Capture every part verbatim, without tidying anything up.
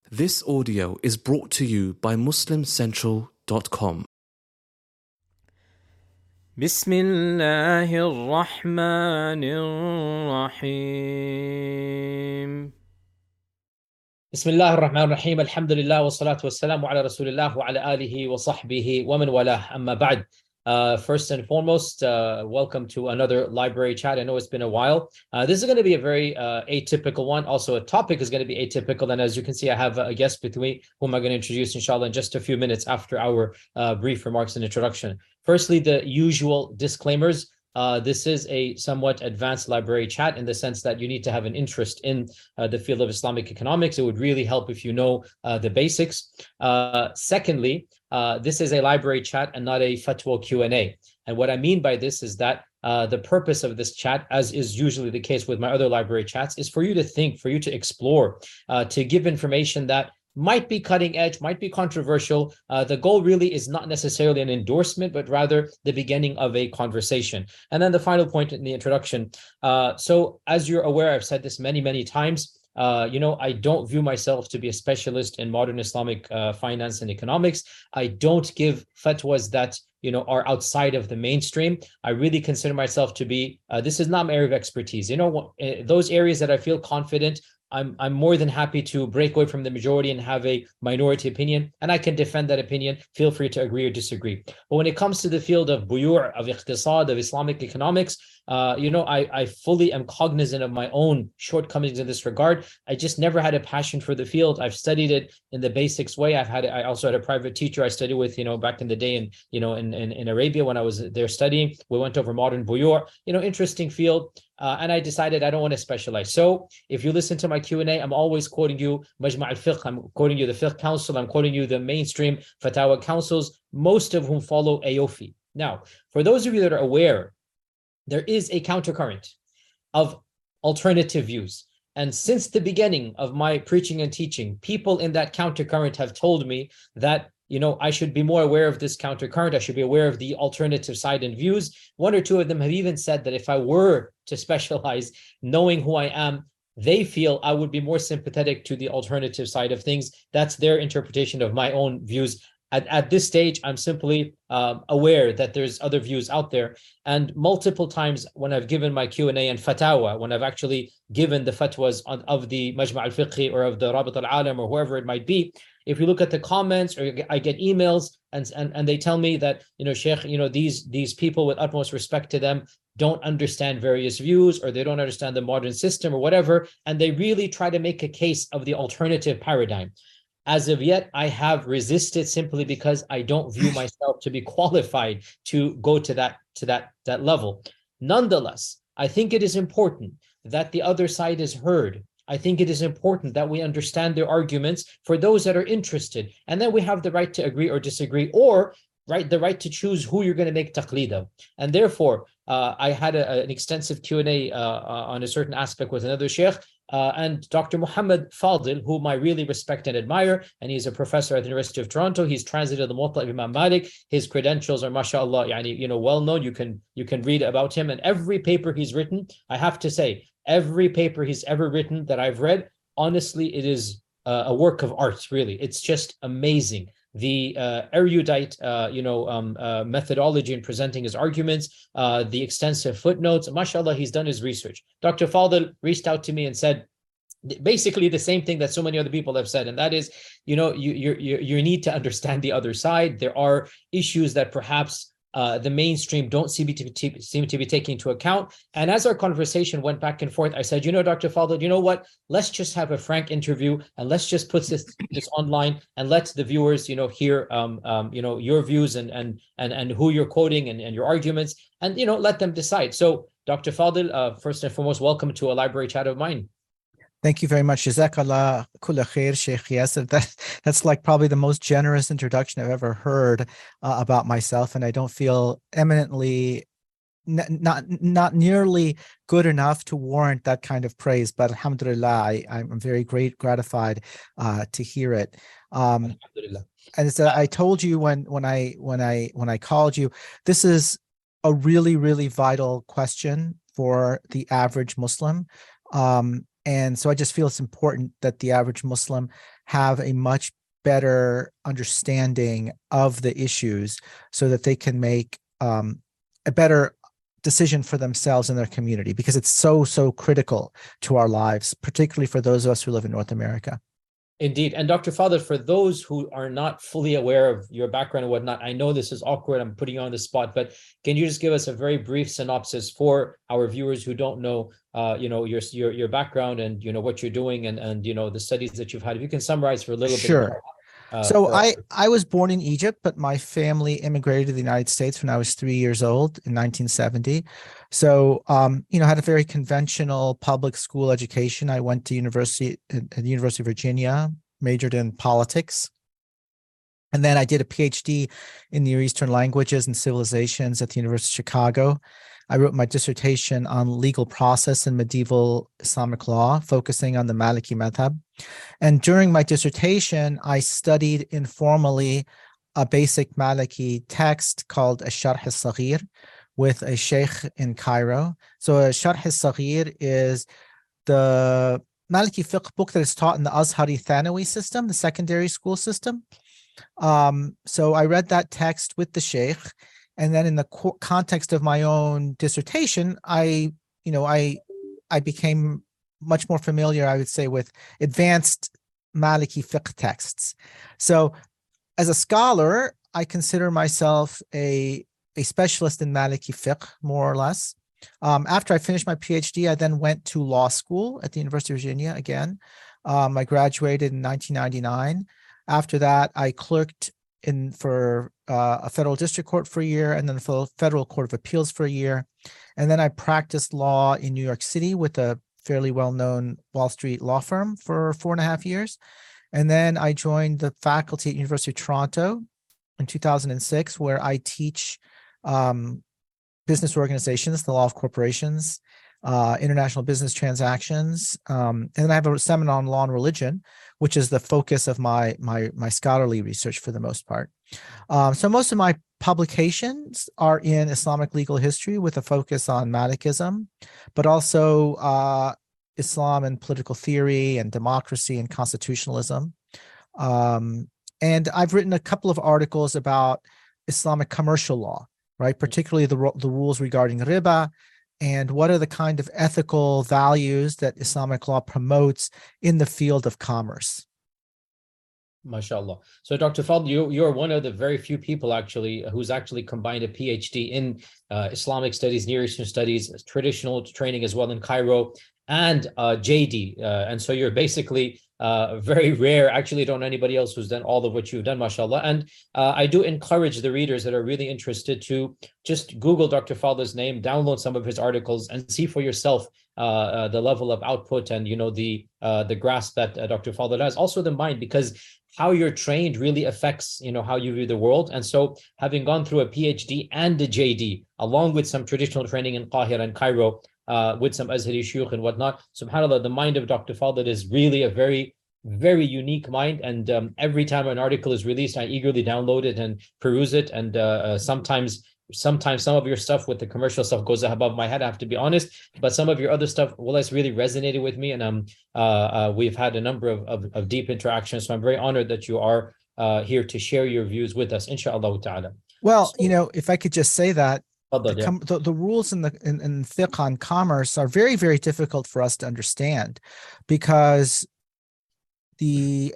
This audio is brought to you by muslim central dot com. بسم الله الرحمن الرحيم. بسم الله الرحمن الرحيم. الحمد لله والصلاة والسلام على رسول الله وعلى آله وصحبه ومن والاه. أما بعد. Uh, first and foremost, uh, welcome to another library chat. I know it's been a while. Uh, this is going to be a very uh, atypical one. Also, a topic is going to be atypical. And as you can see, I have a guest with me whom I'm going to introduce, inshallah, in just a few minutes after our uh, brief remarks and introduction. Firstly, the usual disclaimers. Uh, this is a somewhat advanced library chat in the sense that you need to have an interest in uh, the field of Islamic economics. It would really help if you know uh, the basics. Uh, secondly, uh, this is a library chat and not a fatwa Q and A. And what I mean by this is that uh, the purpose of this chat, as is usually the case with my other library chats, is for you to think, for you to explore, uh, to give information that might be cutting edge, might be controversial. Uh, the goal really is not necessarily an endorsement, but rather the beginning of a conversation. And then the final point in the introduction. Uh, so as you're aware, I've said this many, many times, uh, you know, I don't view myself to be a specialist in modern Islamic uh, finance and economics. I don't give fatwas that, you know, are outside of the mainstream. I really consider myself to be, uh, this is not my area of expertise. You know, those areas that I feel confident, I'm I'm more than happy to break away from the majority and have a minority opinion, and I can defend that opinion. Feel free to agree or disagree. But when it comes to the field of buyu', of iqtisad, of Islamic economics, uh, you know, I, I fully am cognizant of my own shortcomings in this regard. I just never had a passion for the field. I've studied it in the basics way. I've had I also had a private teacher I studied with, you know, back in the day in, you know, in, in, in Arabia when I was there studying. We went over modern buyu', you know, interesting field. Uh, and I decided I don't want to specialize. So if you listen to my Q and A, I'm always quoting you Majma' al-Fiqh, I'm quoting you the Fiqh Council, I'm quoting you the mainstream Fatawa councils, most of whom follow A O F I. Now, for those of you that are aware, there is a countercurrent of alternative views. And since the beginning of my preaching and teaching, people in that countercurrent have told me that, you know, I should be more aware of this countercurrent. I should be aware of the alternative side and views. One or two of them have even said that if I were to specialize, knowing who I am, they feel I would be more sympathetic to the alternative side of things. That's their interpretation of my own views. At, at this stage, I'm simply um, aware that there's other views out there. And multiple times when I've given my Q and A and fatawa, when I've actually given the fatwas on, of the Majma' al-Fiqhi or of the Rabit al-Alam or whoever it might be, if you look at the comments or I get emails and, and, and they tell me that, you know, Sheikh, you know, these, these people, with utmost respect to them, don't understand various views or they don't understand the modern system or whatever. And they really try to make a case of the alternative paradigm. As of yet, I have resisted simply because I don't view myself to be qualified to go to that, to that, that level. Nonetheless, I think it is important that the other side is heard. I think it is important that we understand their arguments for those that are interested. And then we have the right to agree or disagree, or right, the right to choose who you're going to make taqleed of. And therefore, uh, I had a, an extensive Q and A uh, uh, on a certain aspect with another sheikh, uh, and Doctor Muhammad Fadil, whom I really respect and admire, and he's a professor at the University of Toronto. He's translated the Muwatta of Imam Malik. His credentials are, mashallah, yani, you know, well known. You can you can read about him, and every paper he's written, I have to say, every paper he's ever written that I've read, honestly, it is uh, a work of art, really. It's just amazing. The uh, erudite, uh, you know, um, uh, methodology in presenting his arguments, uh, the extensive footnotes, mashallah, he's done his research. Doctor Fadil reached out to me and said, basically the same thing that so many other people have said, and that is, you know, you you you, you need to understand the other side. There are issues that perhaps Uh, the mainstream don't seem to, be, seem to be taking into account. And as our conversation went back and forth, I said, you know, Doctor Fadil, you know what? Let's just have a frank interview and let's just put this, this online and let the viewers, you know, hear, um, um, you know, your views and and and and who you're quoting and, and your arguments, and, you know, let them decide. So, Doctor Fadil, uh, first and foremost, welcome to a library chat of mine. Thank you very much. Jazakallah kulla khair, Sheikh Yasser. That, that's like probably the most generous introduction I've ever heard uh, about myself. And I don't feel eminently, n- not not nearly good enough to warrant that kind of praise. But alhamdulillah, I, I'm very great, gratified uh, to hear it. Um, alhamdulillah. And so I told you when when I when I when I called you, this is a really, really vital question for the average Muslim. Um, And so I just feel it's important that the average Muslim have a much better understanding of the issues so that they can make um, a better decision for themselves and their community, because it's so, so critical to our lives, particularly for those of us who live in North America. Indeed. And Doctor Fadl, for those who are not fully aware of your background and whatnot, I know this is awkward, I'm putting you on the spot, but can you just give us a very brief synopsis for our viewers who don't know, uh, you know, your, your your background and, you know, what you're doing and, and you know, the studies that you've had? If you can summarize for a little Sure. bit. Uh, so for- I, I was born in Egypt, but my family immigrated to the United States when I was three years old in nineteen seventy. So, um, you know, had a very conventional public school education. I went to university at the University of Virginia, majored in politics. And then I did a PhD in Near Eastern languages and civilizations at the University of Chicago. I wrote my dissertation on legal process in medieval Islamic law, focusing on the Maliki madhab. And during my dissertation, I studied informally a basic Maliki text called Ash-Sharh al-Saghir with a sheikh in Cairo. So Ash-Sharh al-Saghir is the Maliki fiqh book that is taught in the Azhari Thanawi system, the secondary school system. Um, so I read that text with the sheikh. And then in the co- context of my own dissertation, I, you know, I, I became much more familiar, I would say, with advanced Maliki fiqh texts. So as a scholar, I consider myself a, a specialist in Maliki fiqh, more or less. Um, after I finished my PhD, I then went to law school at the University of Virginia again. Um, I graduated in nineteen ninety-nine. After that, I clerked in for uh, a federal district court for a year, and then the Federal Court of Appeals for a year. And then I practiced law in New York City with a fairly well-known Wall Street law firm for four and a half years. And then I joined the faculty at University of Toronto in two thousand six, where I teach um, business organizations, the law of corporations, uh, international business transactions. Um, and then I have a seminar on law and religion, which is the focus of my, my, my scholarly research for the most part. Um, so most of my publications are in Islamic legal history with a focus on Malikism, but also uh, Islam and political theory and democracy and constitutionalism. Um, and I've written a couple of articles about Islamic commercial law, right? Particularly the, the rules regarding riba and what are the kind of ethical values that Islamic law promotes in the field of commerce. MashaAllah. So Doctor Fadl, you, you're one of the very few people actually who's actually combined a PhD in uh, Islamic studies, Near Eastern studies, traditional training as well in Cairo, and uh, J D. Uh, and so you're basically uh, very rare. Actually, don't know anybody else who's done all of what you've done, mashallah. And uh, I do encourage the readers that are really interested to just Google Doctor Fadl's name, download some of his articles, and see for yourself uh, uh, the level of output and, you know, the uh, the grasp that uh, Doctor Fadl has. Also the mind, because how you're trained really affects, you know, how you view the world. And so having gone through a PhD and a J D, along with some traditional training in Qahira and Cairo, uh, with some Azhari shuyukh and whatnot, subhanAllah, the mind of Doctor Fadl is really a very, very unique mind. And um, every time an article is released, I eagerly download it and peruse it. And uh, uh, sometimes Sometimes some of your stuff with the commercial stuff goes above my head, I have to be honest, but some of your other stuff, well, it's really resonated with me. And um, uh, uh, we've had a number of, of, of deep interactions. So I'm very honored that you are uh, here to share your views with us, inshallah ta'ala. Well, So, you know, if I could just say that Fadl, the, yeah. com- the, the rules in the in, in fiqh on commerce are very, very difficult for us to understand, because the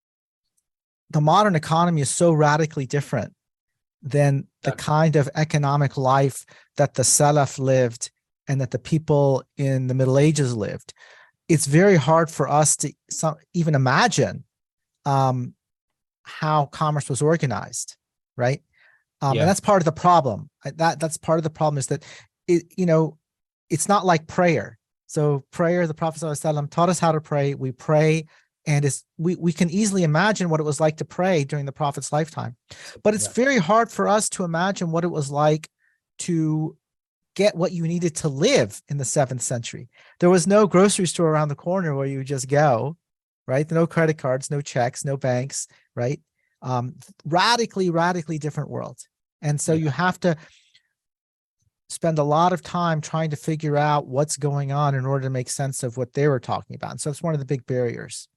the modern economy is so radically different than the Exactly. kind of economic life that the Salaf lived and that the people in the Middle Ages lived. It's very hard for us to some, even imagine um, how commerce was organized, right? Um, Yeah. And that's part of the problem. That that's part of the problem is that it, you know, it's not like prayer. So prayer, the Prophet ﷺ taught us how to pray. We pray, and it's, we, we can easily imagine what it was like to pray during the Prophet's lifetime. But it's Yeah. very hard for us to imagine what it was like to get what you needed to live in the seventh century. There was no grocery store around the corner where you just go, right? No credit cards, no checks, no banks, right? Um, radically, radically different world. And so Yeah. you have to spend a lot of time trying to figure out what's going on in order to make sense of what they were talking about. And so it's one of the big barriers.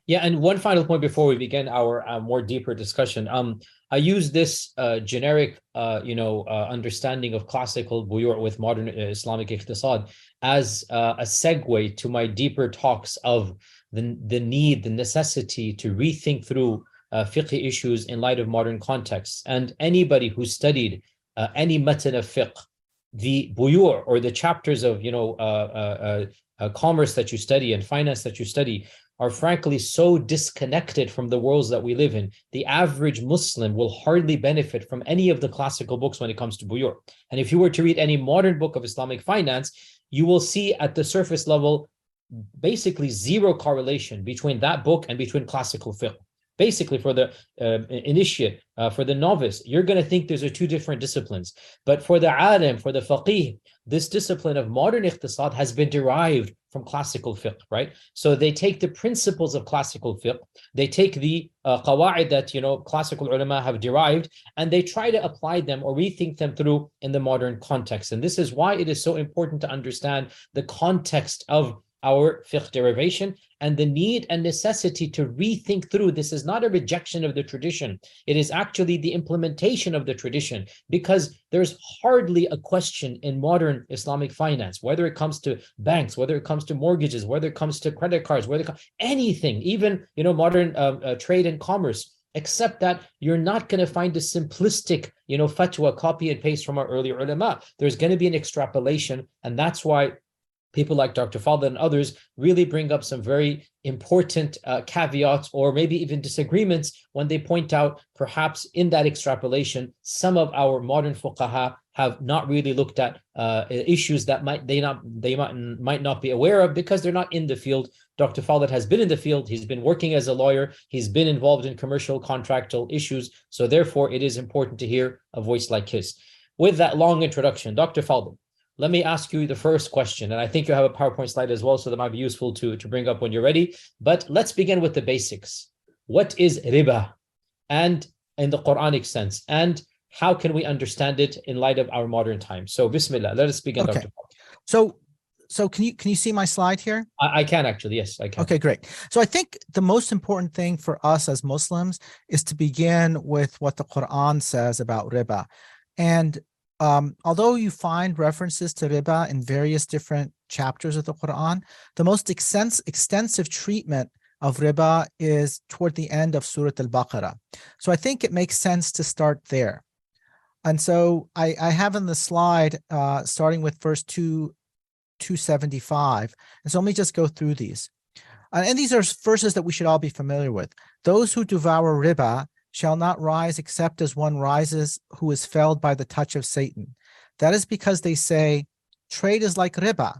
Yeah, and one final point before we begin our uh, more deeper discussion. Um, I use this uh, generic, uh, you know, uh, understanding of classical buyur with modern uh, Islamic iqtisad as uh, a segue to my deeper talks of the, the need, the necessity to rethink through uh, fiqh issues in light of modern contexts. And anybody who studied uh, any matan of fiqh, the buyur or the chapters of, you know, uh, uh, uh, commerce that you study and finance that you study are frankly so disconnected from the worlds that we live in. The average Muslim will hardly benefit from any of the classical books when it comes to buyur. And if you were to read any modern book of Islamic finance, you will see at the surface level basically zero correlation between that book and between classical fiqh. Basically, for the uh, initiate, uh, for the novice, you're going to think those are two different disciplines. But for the alim, for the faqih, this discipline of modern iqtisad has been derived from classical fiqh, right? So they take the principles of classical fiqh, they take the uh, qawa'id that, you know, classical ulama have derived, and they try to apply them or rethink them through in the modern context. And this is why it is so important to understand the context of our fiqh derivation and the need and necessity to rethink through. This is not a rejection of the tradition. It is actually the implementation of the tradition, because there's hardly a question in modern Islamic finance, whether it comes to banks, whether it comes to mortgages, whether it comes to credit cards, whether it comes, anything, even, you know, modern uh, uh, trade and commerce, except that you're not going to find a simplistic, you know, fatwa, copy and paste from our earlier ulama. There's going to be an extrapolation, and that's why people like Doctor Fadl and others really bring up some very important uh, caveats or maybe even disagreements when they point out perhaps in that extrapolation, some of our modern fuqaha have not really looked at uh, issues that might they not they might, might not be aware of because they're not in the field. Doctor Fadl has been in the field. He's been working as a lawyer. He's been involved in commercial contractual issues. So therefore, it is important to hear a voice like his. With that long introduction, Doctor Fadl, let me ask you the first question, and I think you have a PowerPoint slide as well, so that might be useful to, to bring up when you're ready. But let's begin with the basics. What is riba, and in the Quranic sense, and how can we understand it in light of our modern times? So, Bismillah, let us begin, Okay. Doctor So, so can you can you see my slide here? I, I can actually, yes, I can. Okay, great. So I think the most important thing for us as Muslims is to begin with what the Quran says about riba. And um, although you find references to riba in various different chapters of the Quran, the most extens- extensive treatment of riba is toward the end of Surah Al-Baqarah. So I think it makes sense to start there. And so I, I have in the slide, uh, starting with verse two, two seventy-five. And so let me just go through these. Uh, and these are verses that we should all be familiar with. Those who devour riba shall not rise except as one rises who is felled by the touch of Satan. That is because they say, trade is like riba.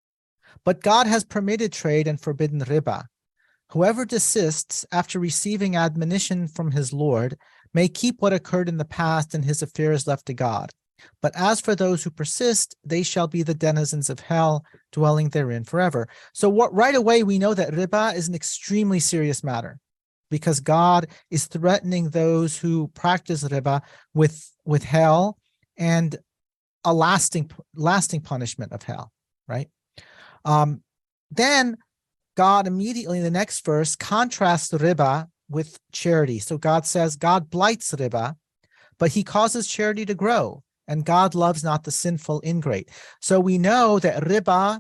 But God has permitted trade and forbidden riba. Whoever desists after receiving admonition from his Lord may keep what occurred in the past, and his affairs left to God. But as for those who persist, they shall be the denizens of hell, dwelling therein forever. So what right away we know that riba is an extremely serious matter, because God is threatening those who practice riba with, with hell and a lasting lasting punishment of hell, right? Um, then God immediately in the next verse contrasts riba with charity. So God says God blights riba, but he causes charity to grow, and God loves not the sinful ingrate. So we know that riba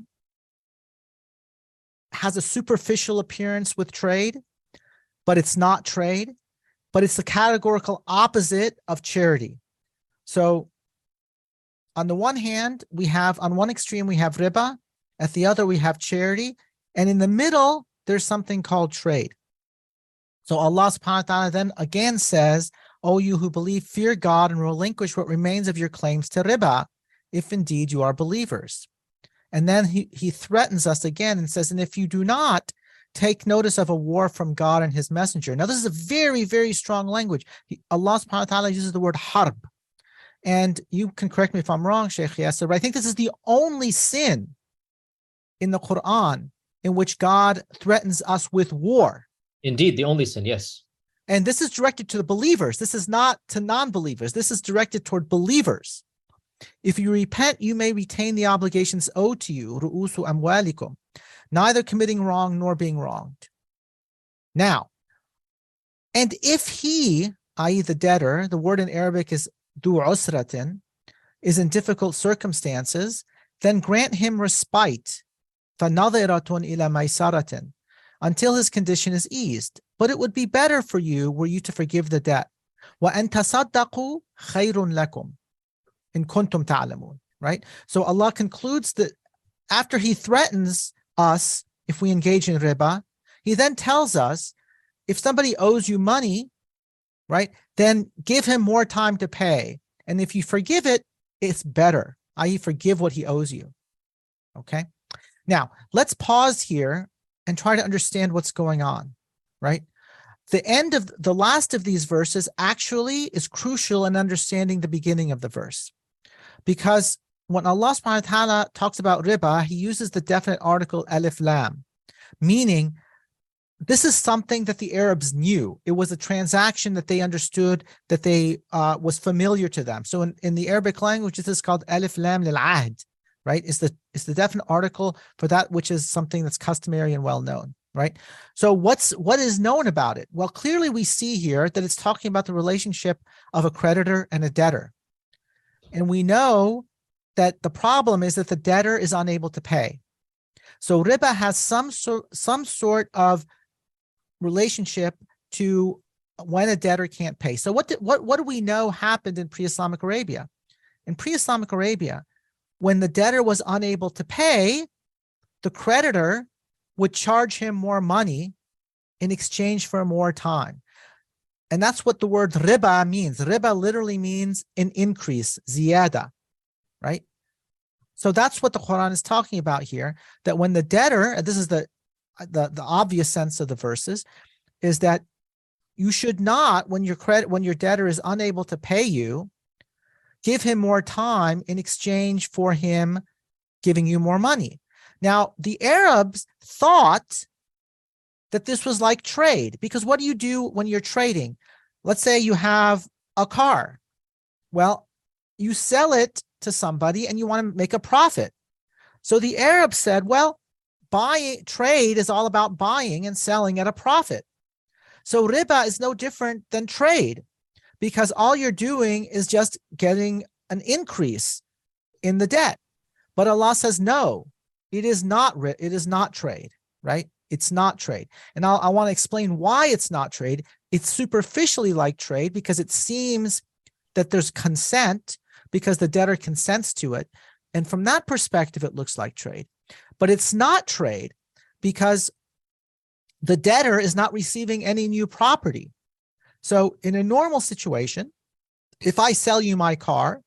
has a superficial appearance with trade, but it's not trade, but it's the categorical opposite of charity. So on the one hand, we have, on one extreme, we have riba, at the other, we have charity, and in the middle, there's something called trade. So Allah subhanahu wa ta'ala then again says, O you who believe, fear God and relinquish what remains of your claims to riba, if indeed you are believers. And then he, he threatens us again and says, and if you do not, take notice of a war from God and his messenger. Now, this is a very, very strong language. He, Allah subhanahu wa ta'ala uses the word harb. And you can correct me if I'm wrong, Sheikh Yasser, but I think this is the only sin in the Quran in which God threatens us with war. Indeed, the only sin, yes. And this is directed to the believers. This is not to non-believers. This is directed toward believers. If you repent, you may retain the obligations owed to you, ru'usu amwalikum, neither committing wrong nor being wronged. Now, and if he, that is the debtor, the word in Arabic is du usratin, is in difficult circumstances, then grant him respite, فَنَظِرَةٌ إِلَى مَيْسَرَةٍ, until his condition is eased. But it would be better for you were you to forgive the debt. وَأَن تَصَدَّقُوا خَيْرٌ لَكُمْ إِن كُنتُمْ تَعْلَمُونَ. Right? So Allah concludes that after he threatens us if we engage in riba, he then tells us if somebody owes you money, right, then give him more time to pay. And if you forgive it, it's better, that is forgive what he owes you. Okay? Now, let's pause here and try to understand what's going on, right? The end of the last of these verses actually is crucial in understanding the beginning of the verse. Because when Allah subhanahu wa ta'ala talks about riba, he uses the definite article alif lam, meaning this is something that the Arabs knew. It was a transaction that they understood, that they uh, was familiar to them. So in, in the Arabic language, this is called alif lam lil ahd, right? It's the, it's the definite article for that which is something that's customary and well known, right? So what's what is known about it? Well, clearly we see here that it's talking about the relationship of a creditor and a debtor. And we know that the problem is that the debtor is unable to pay. So riba has some sort, some sort of relationship to when a debtor can't pay. So what, did, what, what do we know happened in pre-Islamic Arabia? In pre-Islamic Arabia, when the debtor was unable to pay, the creditor would charge him more money in exchange for more time. And that's what the word riba means. Riba literally means an increase, ziyada, right? So that's what the Quran is talking about here, that when the debtor, and this is the, the, the obvious sense of the verses, is that you should not, when your credit, when your debtor is unable to pay you, give him more time in exchange for him giving you more money. Now, the Arabs thought that this was like trade, because what do you do when you're trading? Let's say you have a car. Well, you sell it to somebody and you want to make a profit. So the Arabs said, well, buying trade is all about buying and selling at a profit. So riba is no different than trade, because all you're doing is just getting an increase in the debt. But Allah says, no, it is not, it is not trade, right? It's not trade. And I'll, I want to explain why it's not trade. It's superficially like trade because it seems that there's consent because the debtor consents to it. And from that perspective, it looks like trade. But it's not trade because the debtor is not receiving any new property. So in a normal situation, if I sell you my car,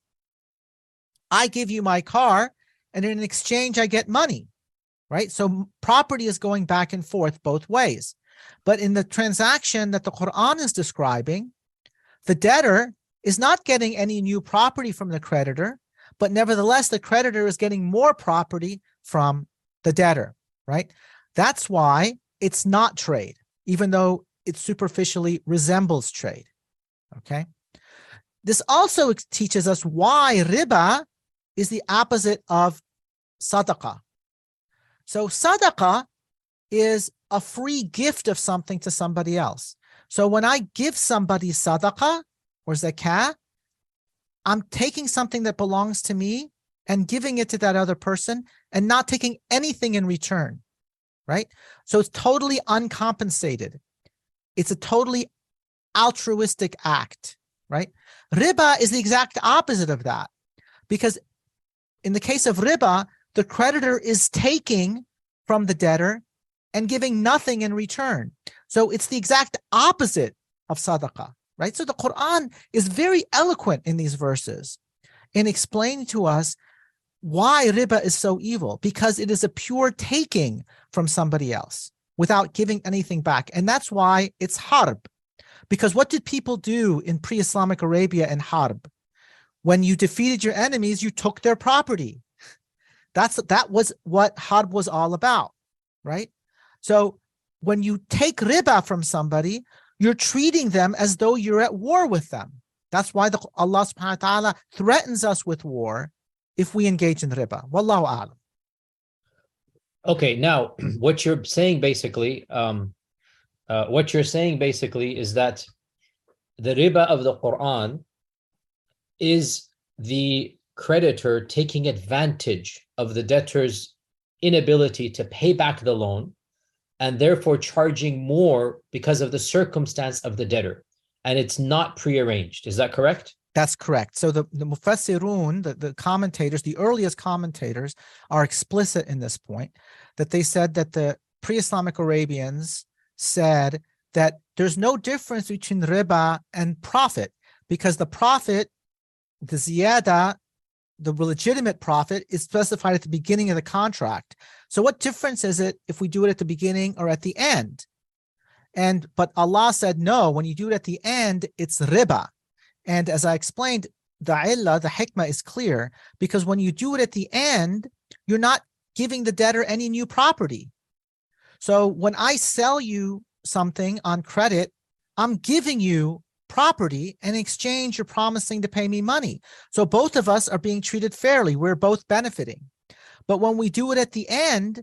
I give you my car, and in exchange, I get money, right? So property is going back and forth both ways. But in the transaction that the Quran is describing, the debtor is not getting any new property from the creditor, but nevertheless, the creditor is getting more property from the debtor, right? That's why it's not trade, even though it superficially resembles trade, okay? This also teaches us why riba is the opposite of sadaqah. So sadaqah is a free gift of something to somebody else. So when I give somebody sadaqah or zakah, I'm taking something that belongs to me and giving it to that other person and not taking anything in return, right? So it's totally uncompensated. It's a totally altruistic act, right? Riba is the exact opposite of that, because in the case of riba, the creditor is taking from the debtor and giving nothing in return. So it's the exact opposite of sadaqah, right? So the Quran is very eloquent in these verses in explaining to us why riba is so evil, because it is a pure taking from somebody else without giving anything back. And that's why it's harb. Because what did people do in pre-Islamic Arabia and harb? When you defeated your enemies, you took their property. That's that was what harb was all about, right? So when you take riba from somebody, you're treating them as though you're at war with them. That's why the, Allah subhanahu wa ta'ala threatens us with war if we engage in riba. Wallahu a'lam. Okay, now what you're saying basically, um, Uh, what you're saying basically is that the riba of the Quran is the creditor taking advantage of the debtor's inability to pay back the loan and therefore charging more because of the circumstance of the debtor. And it's not prearranged. Is that correct? That's correct. So the, the Mufassirun, the, the commentators, the earliest commentators are explicit in this point, that they said that the pre-Islamic Arabians said that there's no difference between riba and profit, because the profit, the ziyada, the legitimate profit, is specified at the beginning of the contract. So what difference is it if we do it at the beginning or at the end? And but Allah said, no, when you do it at the end, it's riba. And as I explained, the illah, the hikmah is clear, because when you do it at the end, you're not giving the debtor any new property. So when I sell you something on credit, I'm giving you property, and in exchange, you're promising to pay me money. So both of us are being treated fairly. We're both benefiting. But when we do it at the end,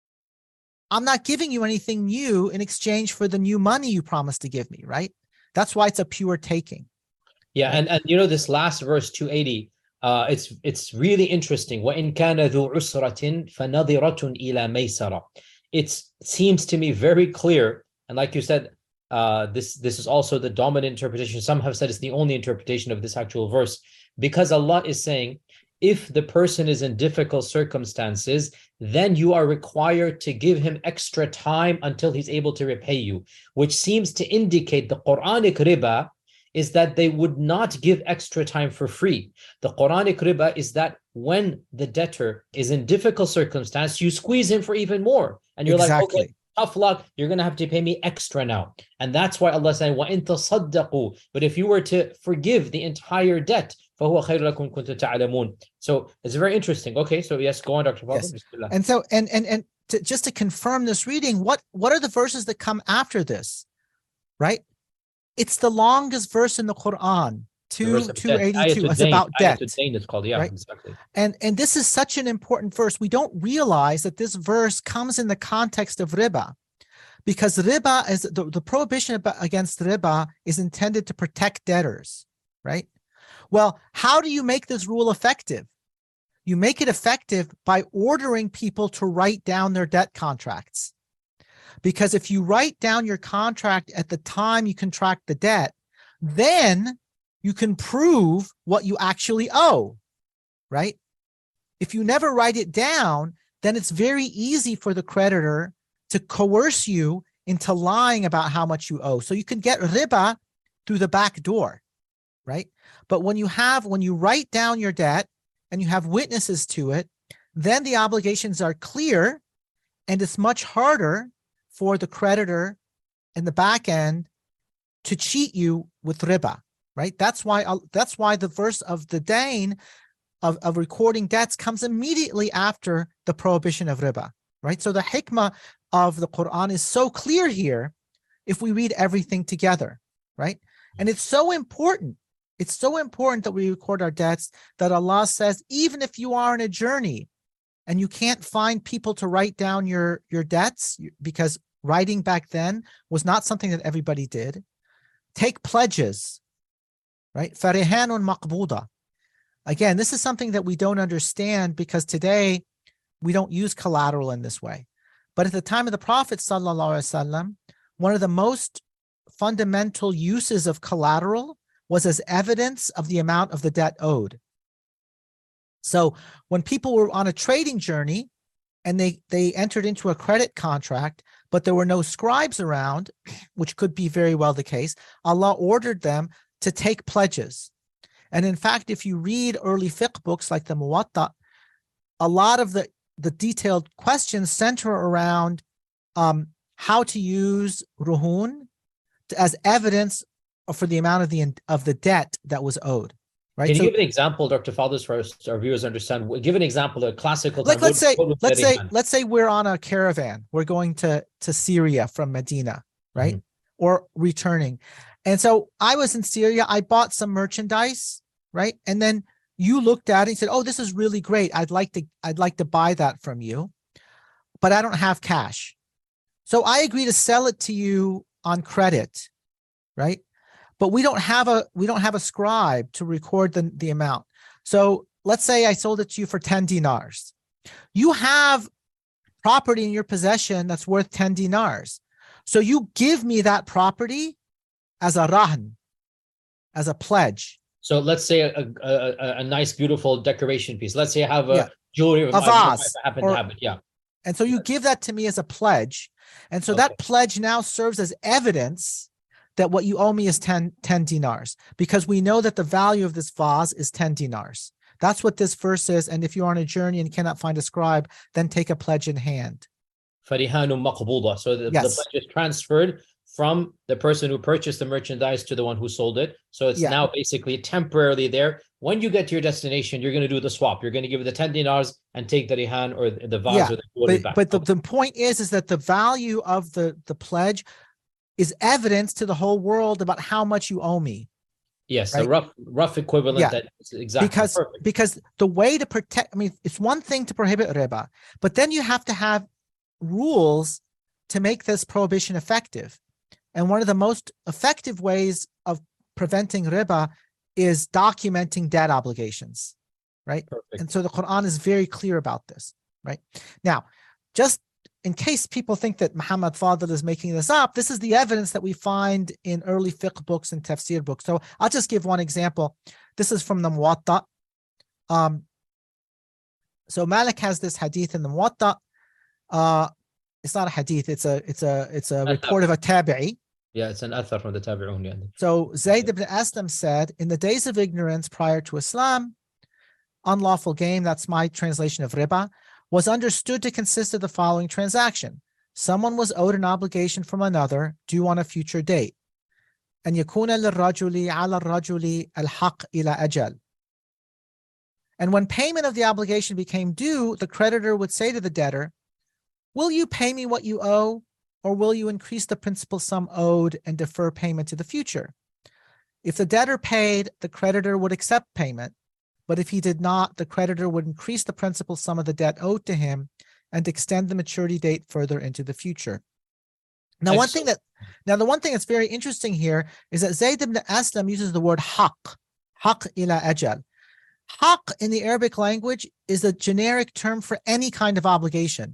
I'm not giving you anything new in exchange for the new money you promised to give me, right? That's why it's a pure taking. Yeah, and, and you know, this last verse, two eighty, uh, it's it's really interesting. وَإِنْ كَانَ ذُو عُسْرَةٍ فَنَظِرَةٌ إِلَى مَيْسَرَةٍ. It seems to me very clear, and like you said, uh, this, this is also the dominant interpretation. Some have said it's the only interpretation of this actual verse, because Allah is saying, if the person is in difficult circumstances, then you are required to give him extra time until he's able to repay you, which seems to indicate the Quranic riba is that they would not give extra time for free. The Quranic riba is that when the debtor is in difficult circumstance, you squeeze him for even more. And you're Exactly. like, okay, tough luck, you're going to have to pay me extra now. And that's why Allah is saying, وَإِن تَصَدَّقُوا. But if you were to forgive the entire debt, فَهُوَ خَيْرٌ لَكُمْ كُنْتُمْ تَعْلَمُونَ. So it's very interesting. Okay, so yes, go on, Doctor Fadl. Yes. Bismillah. And so, and and and to, just to confirm this reading, what what are the verses that come after this, right? It's the longest verse in the Quran, The verse two of two debt. eighty two. Ayatul It's Dayn. about debt, Ayatul Dayn it's called. Yeah, right? exactly. and and this is such an important verse. We don't realize that this verse comes in the context of riba, because riba is the, the prohibition about, against riba is intended to protect debtors, right? Well, how do you make this rule effective? You make it effective by ordering people to write down their debt contracts. Because if you write down your contract at the time you contract the debt, then you can prove what you actually owe, right? If you never write it down, then it's very easy for the creditor to coerce you into lying about how much you owe. So you can get riba through the back door, right? But when you have, when you write down your debt and you have witnesses to it, then the obligations are clear, and it's much harder for the creditor in the back end to cheat you with riba, right? That's why that's why the verse of the dayn of, of recording debts comes immediately after the prohibition of riba, right? So the hikmah of the Quran is so clear here if we read everything together, right? And it's so important. It's so important that we record our debts that Allah says, even if you are on a journey and you can't find people to write down your, your debts, because writing back then was not something that everybody did, take pledges, right? Farihanun maqbuda. Again, this is something that we don't understand, because today we don't use collateral in this way. But at the time of the Prophet sallallahu alaihi wasallam, one of the most fundamental uses of collateral was as evidence of the amount of the debt owed. So when people were on a trading journey and they, they entered into a credit contract, but there were no scribes around, which could be very well the case, Allah ordered them to take pledges. And in fact, if you read early fiqh books like the Muwatta, a lot of the, the detailed questions center around um, how to use ruhun to, as evidence for the amount of the of the debt that was owed. Right? Can you So, give an example, Doctor Fadl, for us, our viewers understand? Give an example, a classical. like time. let's What- say what was let's Farihan? say let's say we're on a caravan. We're going to to Syria from Medina, right? Mm-hmm. Or returning. And so I was in Syria. I bought some merchandise, right? And then you looked at it and said, "Oh, this is really great. I'd like to I'd like to buy that from you, but I don't have cash." So I agree to sell it to you on credit, right? But we don't have a we don't have a scribe to record the, the amount. So let's say I sold it to you for ten dinars. You have property in your possession that's worth ten dinars. So you give me that property as a rahn, as a pledge. So let's say a, a, a, a nice, beautiful decoration piece. Let's say I have a Yeah. jewelry. A vase, I happen or- to have it. Yeah. And so you give that to me as a pledge. And so that Okay. pledge now serves as evidence that what you owe me is ten, ten dinars, because we know that the value of this vase is ten dinars. That's what this verse is. And if you're on a journey and cannot find a scribe, then take a pledge in hand. Farihanun maqbuda. So the, Yes. the pledge is transferred from the person who purchased the merchandise to the one who sold it. So it's Yeah. now basically temporarily there. When you get to your destination, you're going to do the swap. You're going to give the ten dinars and take the rihan or the vase Yeah, or the jewelry But, back. but the, Okay. the point is, is that the value of the, the pledge is evidence to the whole world about how much you owe me. Yes, right? a rough rough equivalent. Yeah. That is exactly because perfect. because the way to protect, I mean, it's one thing to prohibit riba, but then you have to have rules to make this prohibition effective. And one of the most effective ways of preventing riba is documenting debt obligations, right? Perfect. And so the Quran is very clear about this, right? Now, just in case people think that Muhammad Fadl is making this up, this is the evidence that we find in early fiqh books and tafsir books. So I'll just give one example. This is from the Muwatta. Um, so Malik has this hadith in the Muwatta. Uh, it's not a hadith, it's a it's a it's a report of a tabi'i. Yeah, it's an athar from the tabi'un. Yeah. So Zayd ibn Aslam said, in the days of ignorance prior to Islam, unlawful gain, that's my translation of riba, was understood to consist of the following transaction. Someone was owed an obligation from another due on a future date. And yakuna lirrajuli ala rajuli al-haq ila ajal. And when payment of the obligation became due, the creditor would say to the debtor, will you pay me what you owe, or will you increase the principal sum owed and defer payment to the future? If the debtor paid, the creditor would accept payment. But if he did not, the creditor would increase the principal sum of the debt owed to him and extend the maturity date further into the future. Now, one thing that now the one thing that's very interesting here is that Zayd ibn Aslam uses the word haq, haq ila ajal. Haq in the Arabic language is a generic term for any kind of obligation,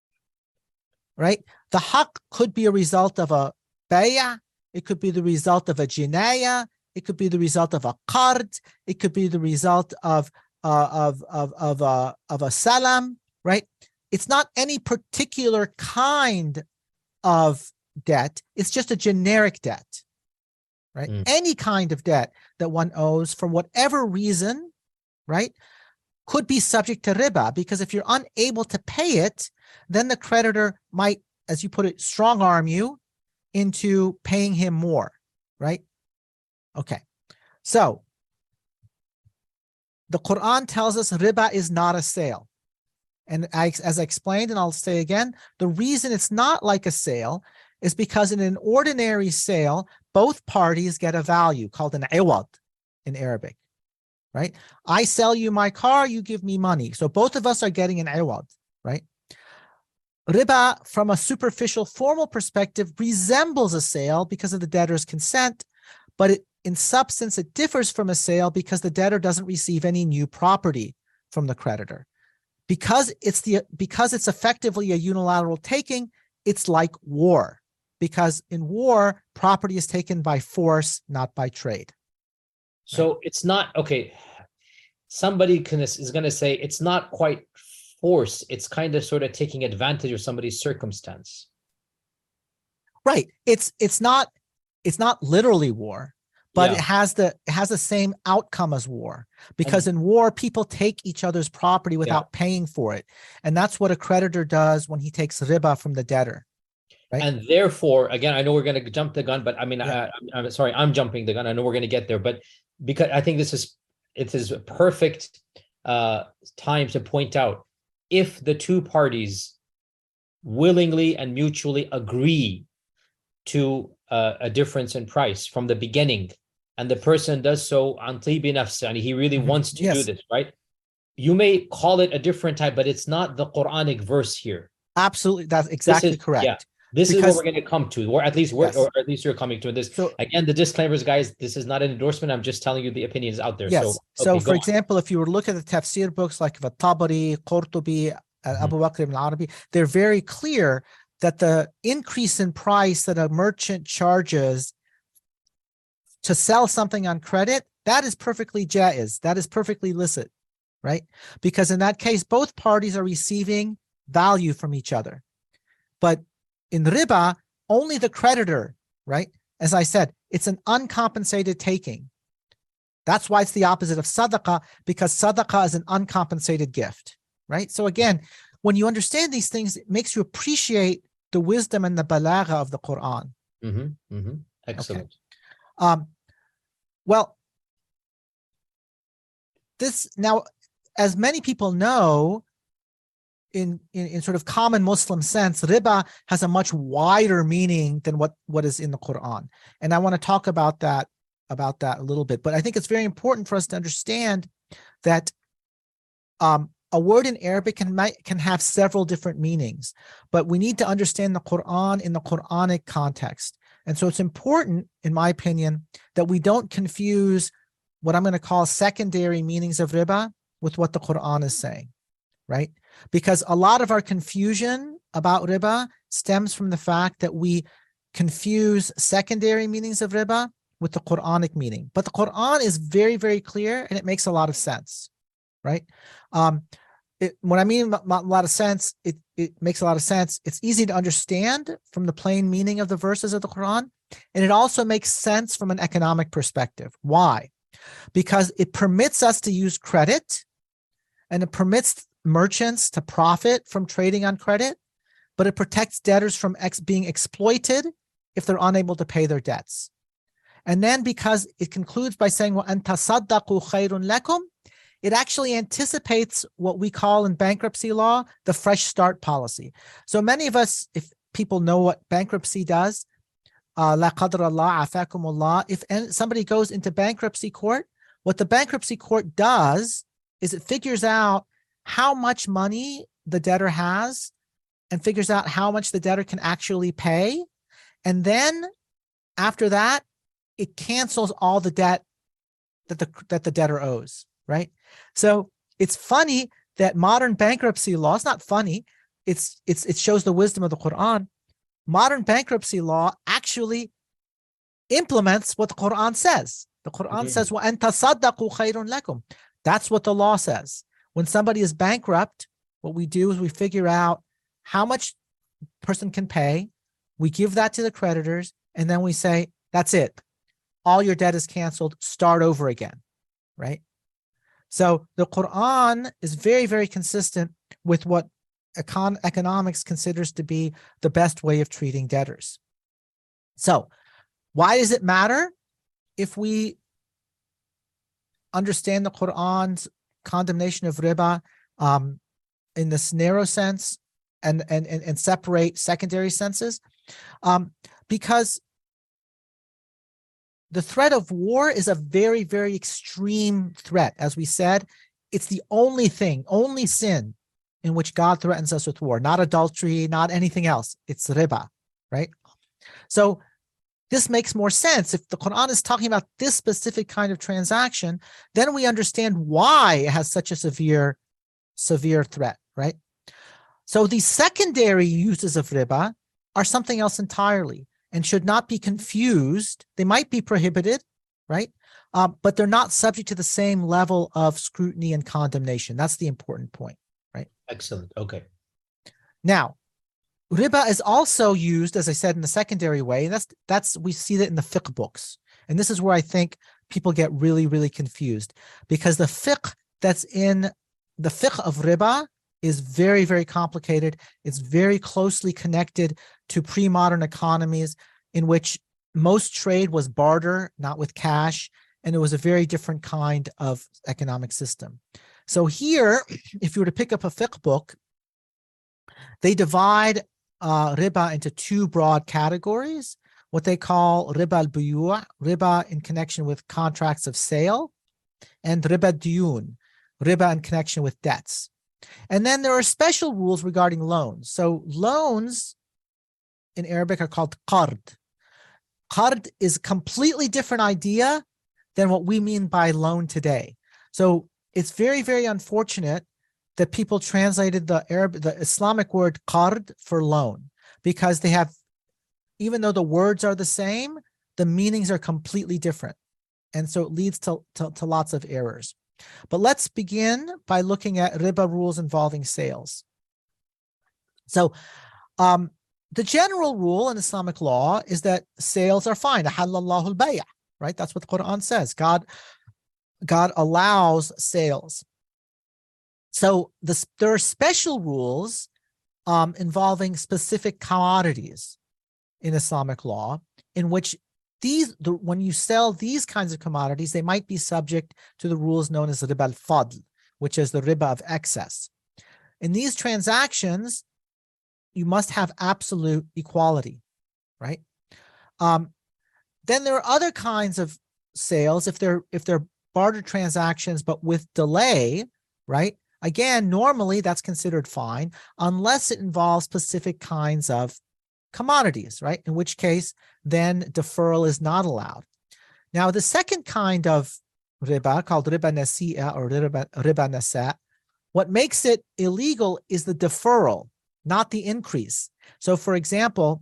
right? The haq could be a result of a bay'ah, it could be the result of a jinayah, it could be the result of a qard, it could be the result of uh, of of of a of a salam, right? It's not any particular kind of debt, it's just a generic debt, right? Mm. Any kind of debt that one owes for whatever reason, right, could be subject to riba, because if you're unable to pay it, then the creditor might, as you put it, strong arm you into paying him more, right? Okay, so the Quran tells us riba is not a sale. And I, as I explained, and I'll say again, the reason it's not like a sale is because in an ordinary sale, both parties get a value called an iwad in Arabic, right? I sell you my car, you give me money. So both of us are getting an iwad, right? Riba, from a superficial formal perspective, resembles a sale because of the debtor's consent, but it, in substance, it differs from a sale because the debtor doesn't receive any new property from the creditor. Because it's the because it's effectively a unilateral taking, it's like war. Because in war, property is taken by force, not by trade. So it's not okay. Somebody can, is going to say it's not quite force. It's kind of sort of taking advantage of somebody's circumstance. Right. It's it's not it's not literally war, but Yeah. it has the it has the same outcome as war. Because in war, people take each other's property without paying for it, and that's what a creditor does when he takes riba from the debtor. Right? And therefore, again, I know we're going to jump the gun, but I mean, Yeah. I, I'm sorry, I'm jumping the gun. I know we're going to get there, but because I think this is it is a perfect uh, time to point out, if the two parties willingly and mutually agree to uh, a difference in price from the beginning, and the person does so on tibi nafs, and he really Mhm. wants to Yes. do this, right? You may call it a different type, but it's not the Quranic verse here. Absolutely, that's exactly is- correct. yeah. This is Because- what we're going to come to, or at least we're, Yes. or at least you're coming to this. So- Again, the disclaimers, guys. This is not an endorsement. I'm just telling you the opinions out there. Yes. So, So, okay, for go on. example, if you were to look at the tafsir books like Tabari, Qurtubi, uh, Mhm. Abu Bakr ibn Arabi, they're very clear that the increase in price that a merchant charges to sell something on credit, that is perfectly jaiz. That is perfectly licit, right? Because in that case, both parties are receiving value from each other. But in riba, only the creditor, right? As I said, it's an uncompensated taking. That's why it's the opposite of sadaqah, because sadaqah is an uncompensated gift, right? So again, when you understand these things, it makes you appreciate the wisdom and the balagha of the Quran. Mm-hmm, mm-hmm. Excellent. Um, well, this now, as many people know, in, in, in sort of common Muslim sense, riba has a much wider meaning than what, what is in the Quran. And I want to talk about that, about that a little bit. But I think it's very important for us to understand that um, a word in Arabic can, can have several different meanings, but we need to understand the Quran in the Quranic context. And so it's important, in my opinion, that we don't confuse what I'm going to call secondary meanings of riba with what the Quran is saying, right? Because a lot of our confusion about riba stems from the fact that we confuse secondary meanings of riba with the Quranic meaning. But the Quran is very, very clear, and it makes a lot of sense, right? Um, it, when I mean a lot of sense, it, it makes a lot of sense. It's easy to understand from the plain meaning of the verses of the Quran, and it also makes sense from an economic perspective. Why? Because it permits us to use credit, and it permits merchants to profit from trading on credit, but it protects debtors from ex- being exploited if they're unable to pay their debts. And then because it concludes by saying, وَأَن تَصَدَّقُوا خَيْرٌ لَكُمْ, it actually anticipates what we call in bankruptcy law, the fresh start policy. So many of us, if people know what bankruptcy does, uh, لَا قَدْرَ اللَّهِ عَفَاكُمُ اللَّهِ, if somebody goes into bankruptcy court, what the bankruptcy court does is it figures out how much money the debtor has and figures out how much the debtor can actually pay. And then after that, it cancels all the debt that the that the debtor owes, right? So it's funny that modern bankruptcy law, it's not funny, it's it's it shows the wisdom of the Quran. Modern bankruptcy law actually implements what the Quran says. The Quran Mm-hmm. says, وَأَن تَصَدَّقُوا خَيْرٌ لَكُمْ. That's what the law says. When somebody is bankrupt, what we do is we figure out how much person can pay, we give that to the creditors, and then we say, that's it. All your debt is canceled, start over again, right? So the Quran is very, very consistent with what econ- economics considers to be the best way of treating debtors. So why does it matter if we understand the Quran's condemnation of riba um, in this narrow sense and, and, and, and separate secondary senses? Um, because the threat of war is a very, very extreme threat. As we said, it's the only thing, only sin in which God threatens us with war, not adultery, not anything else. It's riba, right? So this makes more sense. If the Quran is talking about this specific kind of transaction, then we understand why it has such a severe, severe threat, right? So these secondary uses of riba are something else entirely and should not be confused. They might be prohibited, right? Um, but they're not subject to the same level of scrutiny and condemnation. That's the important point, right? Excellent. Okay. Now, riba is also used, as I said, in the secondary way. That's that's we see that in the fiqh books. And this is where I think people get really, really confused, because the fiqh that's in the fiqh of riba is very, very complicated. It's very closely connected to pre-modern economies in which most trade was barter, not with cash, and it was a very different kind of economic system. So here, if you were to pick up a fiqh book, they divide uh, riba into two broad categories, what they call riba al-buyu', riba in connection with contracts of sale, and riba diyun, riba in connection with debts. And then there are special rules regarding loans. So loans in Arabic are called qard. Qard is a completely different idea than what we mean by loan today. So it's very, very unfortunate that people translated the Arab, the Islamic word qard for loan, because they have, even though the words are the same, the meanings are completely different. And so it leads to, to, to lots of errors. But let's begin by looking at riba rules involving sales. So um, the general rule in Islamic law is that sales are fine. Ahallallahu al-bay', right? That's what the Quran says. God, God allows sales. So the, there are special rules um, involving specific commodities in Islamic law, in which these, the, when you sell these kinds of commodities, they might be subject to the rules known as riba al-fadl, which is the riba of excess. In these transactions, you must have absolute equality, right? Um, then there are other kinds of sales, if they're if they're barter transactions but with delay, right? Again, normally that's considered fine unless it involves specific kinds of commodities, right? In which case, then deferral is not allowed. Now, the second kind of riba, called riba nasi'a or riba, riba nasa', what makes it illegal is the deferral, not the increase. So, for example,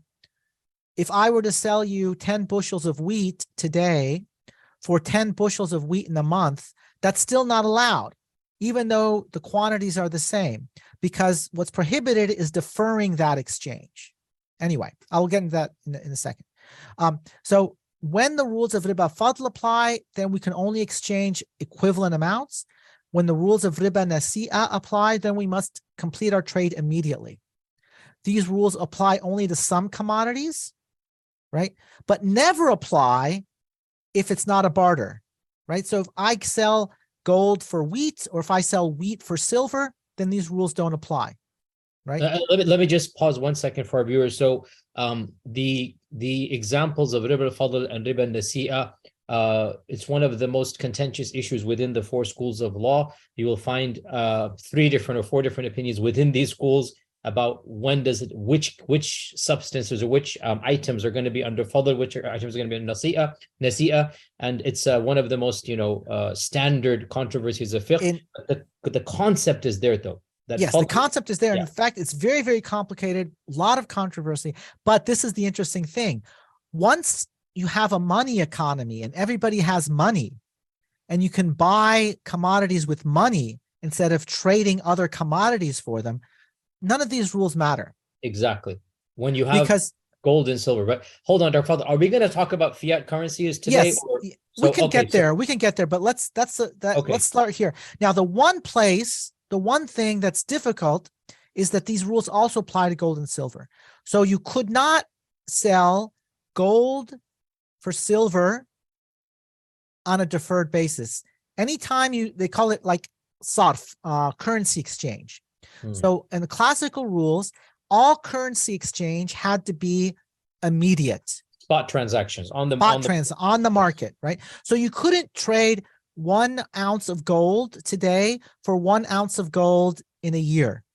if I were to sell you ten bushels of wheat today for ten bushels of wheat in a month, that's still not allowed, even though the quantities are the same, because what's prohibited is deferring that exchange. Anyway, I'll get into that in, in a second. Um, so when the rules of riba fadl apply, then we can only exchange equivalent amounts. When the rules of riba nasi'a apply, then we must complete our trade immediately. These rules apply only to some commodities, right? But never apply if it's not a barter, right? So if I sell gold for wheat, or if I sell wheat for silver, then these rules don't apply, right? Uh, let me let me just pause one second for our viewers. So um, the the examples of riba al-fadl and riba nasi'a, uh, it's one of the most contentious issues within the four schools of law. You will find uh, three different or four different opinions within these schools about when does it, which which substances or which um, items are going to be under fadl, which items are going to be under nasi'a, nasi'a, and it's uh, one of the most, you know, uh, standard controversies of fiqh. In, the, the concept is there, though. That yes, fadl, the concept is there. Yeah. In fact, it's very, very complicated, a lot of controversy, but this is the interesting thing. Once you have a money economy and everybody has money, and you can buy commodities with money instead of trading other commodities for them, none of these rules matter. Exactly. When you have because gold and silver. But hold on, Doctor Fadl, are we going to talk about fiat currencies today? Yes, or, we so, can okay, get there. So, we can get there. But let's that's a, that. Okay. Let's start here. Now, the one place, the one thing that's difficult is that these rules also apply to gold and silver. So you could not sell gold for silver on a deferred basis. Anytime you, they call it like sarf, uh, currency exchange. Hmm. So in the classical rules, all currency exchange had to be immediate. Spot transactions on the spot on the, trans on the market, right? So you couldn't trade one ounce of gold today for one ounce of gold in a year,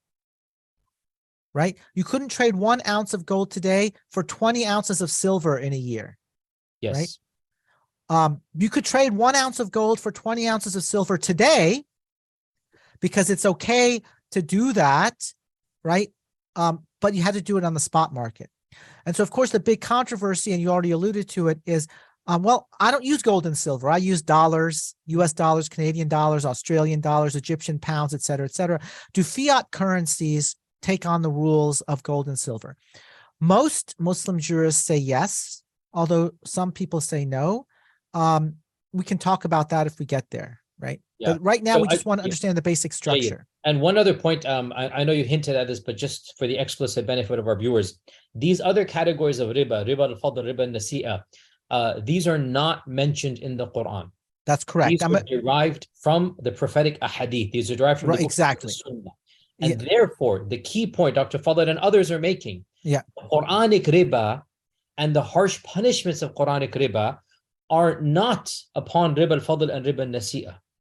right? You couldn't trade one ounce of gold today for twenty ounces of silver in a year. Yes. Right? Um, you could trade one ounce of gold for twenty ounces of silver today because it's okay to do that, right? Um, but you had to do it on the spot market. And so, of course, the big controversy, and you already alluded to it, is, um, well, I don't use gold and silver. I use dollars, U S dollars, Canadian dollars, Australian dollars, Egyptian pounds, et cetera, et cetera. Do fiat currencies take on the rules of gold and silver? Most Muslim jurists say yes, although some people say no. Um, we can talk about that if we get there, right? Yeah. But right now, so we just I, want to understand yeah. the basic structure. Yeah, yeah. And one other point, um, I, I know you hinted at this, but just for the explicit benefit of our viewers, these other categories of riba, riba al-fadl, riba al-nasi'a, uh, these are not mentioned in the Quran. That's correct. These I'm are a- derived from the prophetic ahadith. These are derived from right, the exactly. Sunnah. And yeah. therefore, the key point Doctor Fadl and others are making, yeah. Quranic riba and the harsh punishments of Quranic riba are not upon riba al-fadl and riba al-nasi'a.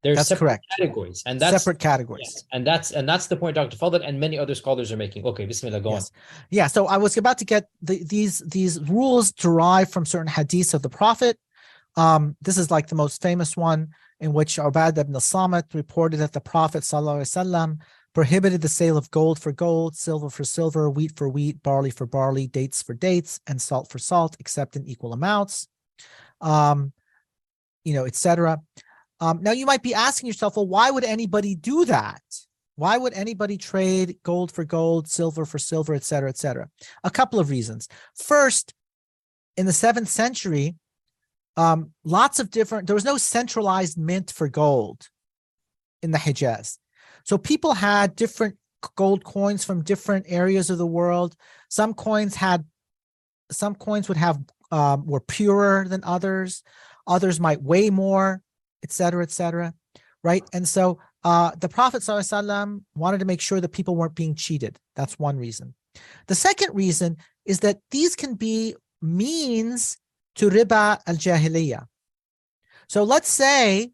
They're That's separate correct. categories, and that's Separate categories. yes, and that's and that's the point Doctor Fadl and many other scholars are making. Okay, Bismillah, go Yes. Yeah. So I was about to get the, these these rules derived from certain hadiths of the Prophet. Um, this is like the most famous one, in which Ubadah ibn Samit reported that the Prophet sallallahu alaihi wasallam prohibited the sale of gold for gold, silver for silver, wheat for wheat, barley for barley, dates for dates, and salt for salt, except in equal amounts. Um, you know, et cetera. Um, now you might be asking yourself, well, why would anybody do that? Why would anybody trade gold for gold, silver for silver, et cetera, et cetera? A couple of reasons. First, in the seventh century, um, lots of different, there was no centralized mint for gold in the Hijaz. So people had different gold coins from different areas of the world. Some coins had, some coins would have, um, were purer than others. Others might weigh more, et cetera, et cetera, right? And so uh, the Prophet ﷺ wanted to make sure that people weren't being cheated. That's one reason. The second reason is that these can be means to riba al-jahiliyyah. So let's say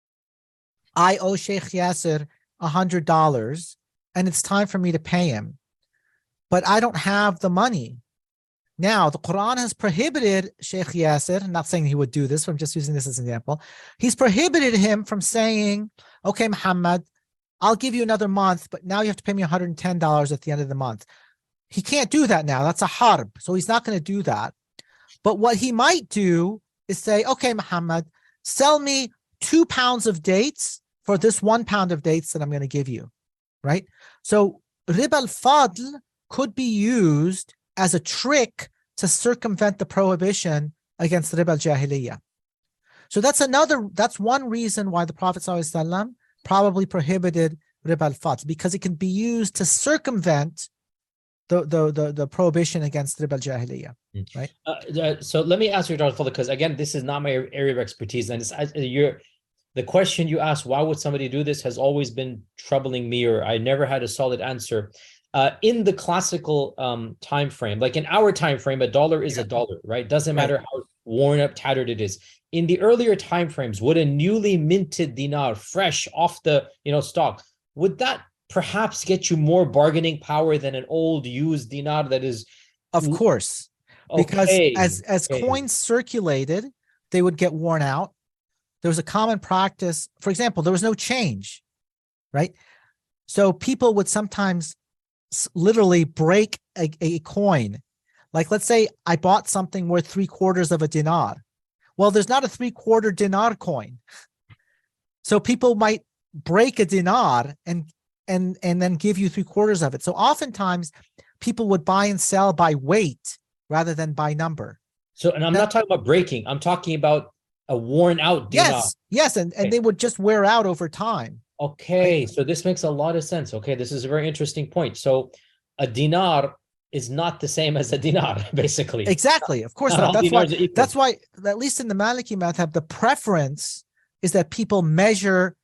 I owe Sheikh Yasser one hundred dollars and it's time for me to pay him, but I don't have the money. Now, the Quran has prohibited Sheikh Yasser, I'm not saying he would do this, but I'm just using this as an example. He's prohibited him from saying, okay, Muhammad, I'll give you another month, but now you have to pay me one hundred ten dollars at the end of the month. He can't do that now. That's a harb. So he's not going to do that. But what he might do is say, okay, Muhammad, sell me two pounds of dates for this one pound of dates that I'm going to give you, right? So riba al-fadl could be used as a trick to circumvent the prohibition against riba al-jahiliyyah. So that's another, that's one reason why the Prophet ﷺ probably prohibited riba al-fadl, because it can be used to circumvent the the the, the prohibition against riba al-jahiliyyah, right? Uh, uh, so let me ask you, Doctor Fadl, because again, this is not my area of expertise, and it's uh, you're, the question you asked, why would somebody do this, has always been troubling me, or I never had a solid answer. Uh, in the classical um, time frame, like in our time frame, a dollar is a dollar, right? Doesn't matter right. how worn up, tattered it is. In the earlier time frames, would a newly minted dinar, fresh off the you know stock, would that perhaps get you more bargaining power than an old used dinar that is? Of course, okay. because as as okay. coins circulated, they would get worn out. There was a common practice. For example, there was no change, right? So people would sometimes literally break a, a coin. Like, let's say I bought something worth three quarters of a dinar. Well, there's not a three quarter dinar coin. So people might break a dinar and and and then give you three quarters of it. So oftentimes people would buy and sell by weight rather than by number. So, and I'm that, not talking about breaking. I'm talking about a worn out dinar. Yes, yes, and, and okay. they would just wear out over time. Okay, right? So this makes a lot of sense. Okay, this is a very interesting point. So a dinar is not the same as a dinar, basically. Exactly, of course not. That's why, that's why, at least in the Maliki madhab, the preference is that people measure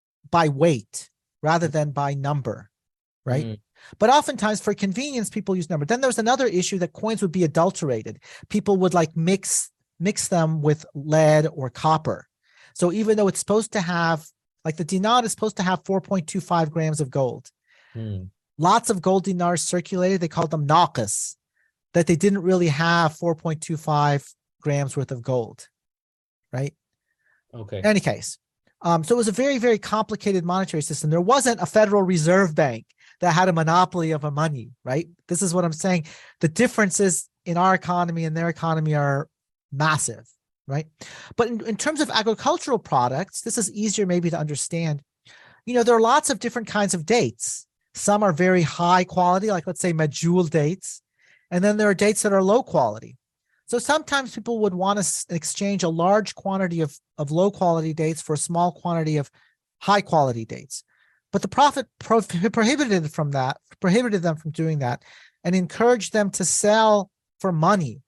by weight rather than by number, right? Mm. But oftentimes for convenience, people use number. Then there's another issue that coins would be adulterated. People would like mix mix them with lead or copper. So even though it's supposed to have, like the dinar is supposed to have four point two five grams of gold. Hmm. Lots of gold dinars circulated. They called them naqis, that they didn't really have four point two five grams worth of gold, right? Okay. In any case, um, so it was a very, very complicated monetary system. There wasn't a Federal Reserve Bank that had a monopoly of a money, right? This is what I'm saying. The differences in our economy and their economy are massive, right? But in, in terms of agricultural products, this is easier maybe to understand. You know, there are lots of different kinds of dates. Some are very high quality, like let's say Majul dates, and then there are dates that are low quality. So sometimes people would want to exchange a large quantity of, of low quality dates for a small quantity of high quality dates. But the Prophet pro- prohibited from that, prohibited them from doing that, and encouraged them to sell for money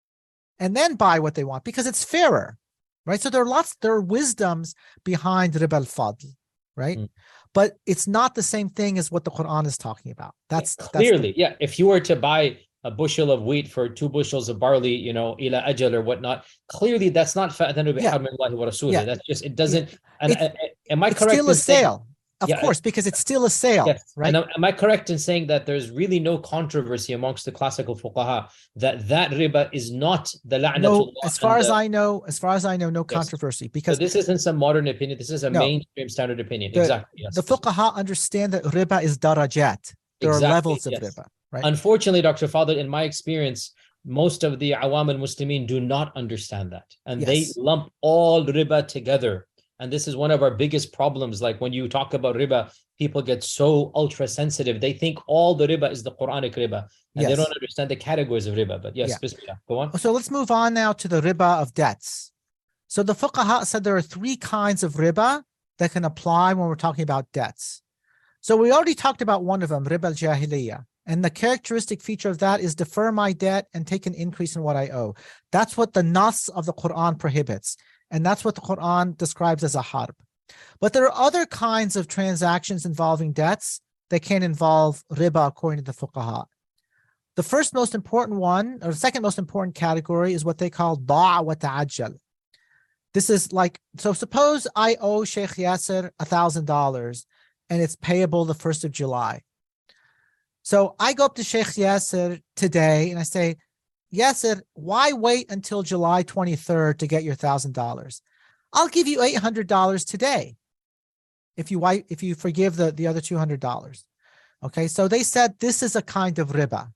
and then buy what they want, because it's fairer, right? So there are lots, there are wisdoms behind riba al-fadl, right? Mm. But it's not the same thing as what the Quran is talking about. That's yeah, clearly, that's the, yeah. If you were to buy a bushel of wheat for two bushels of barley, you know, ila ajal or whatnot, clearly that's not fa'adhanu biharmillahi wa rasulih. That's just, it doesn't. Yeah. And, it's, and, am I It's correct still a in saying- sale, of Yeah, course, because it's still a sale, Yes, right? and am, am I correct in saying that there's really no controversy amongst the classical fuqaha that that riba is not the la'natullah? No, as far and as the- I know, as far as I know, no Yes. controversy, So because this isn't some modern opinion. This is a No. mainstream standard opinion. the, exactly. Yes. the fuqaha understand that riba is darajat. There Exactly, are levels of yes. riba, right? Unfortunately, Doctor Fadl, in my experience, most of the awam and Muslimin do not understand that. And they Yes. lump all riba together. And this is one of our biggest problems. Like when you talk about riba, people get so ultra sensitive. They think all the riba is the Quranic riba. And they Yes. don't understand the categories of riba. But yes, Yeah. bismillah. Go on. So let's move on now to the riba of debts. So the fuqaha said there are three kinds of riba that can apply when we're talking about debts. So we already talked about one of them, riba al-jahiliyyah. And the characteristic feature of that is defer my debt and take an increase in what I owe. That's what the nas of the Quran prohibits. And that's what the Quran describes as a harb. But there are other kinds of transactions involving debts that can involve riba according to the fuqaha. The first most important one, or the second most important category, is what they call da'a wa ta'ajjal. This is like, so suppose I owe Sheikh Yasser one thousand dollars and it's payable the first of July. So I go up to Sheikh Yasser today and I say, Yasser, why wait until July twenty-third to get your one thousand dollars? I'll give you eight hundred dollars today if you if you forgive the, the other two hundred dollars. Okay, so they said this is a kind of riba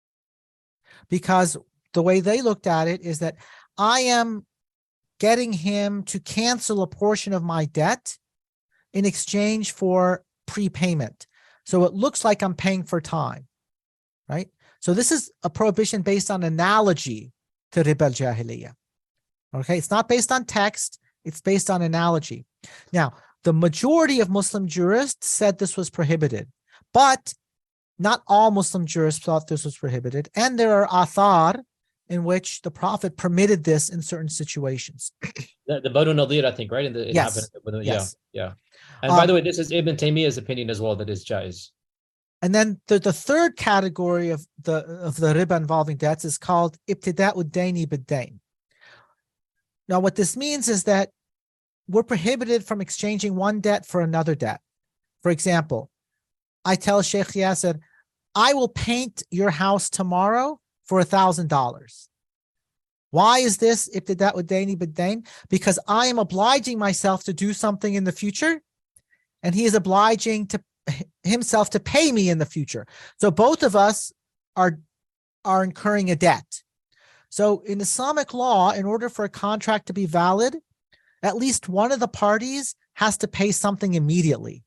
because the way they looked at it is that I am getting him to cancel a portion of my debt in exchange for prepayment. So it looks like I'm paying for time, right? So this is a prohibition based on analogy to riba al-jahiliyyah. Okay, it's not based on text, it's based on analogy. Now, the majority of Muslim jurists said this was prohibited, but not all Muslim jurists thought this was prohibited. And there are athar in which the Prophet permitted this in certain situations. The, the Banu Nadir, I think, right? In the, it Yes. happened in the- Yes. Yeah, yeah. And by Um, the way, this is Ibn Taymiyyah's opinion as well, that is jaiz. And then the, the third category of the of the riba involving debts is called ibtida'u daini bid-dain. Now, what this means is that we're prohibited from exchanging one debt for another debt. For example, I tell Sheikh Yasser, I will paint your house tomorrow for a thousand dollars. Why is this ibtida'u daini bid-dain? Because I am obliging myself to do something in the future, and he is obliging to himself to pay me in the future. So both of us are, are incurring a debt. So in Islamic law, in order for a contract to be valid, at least one of the parties has to pay something immediately.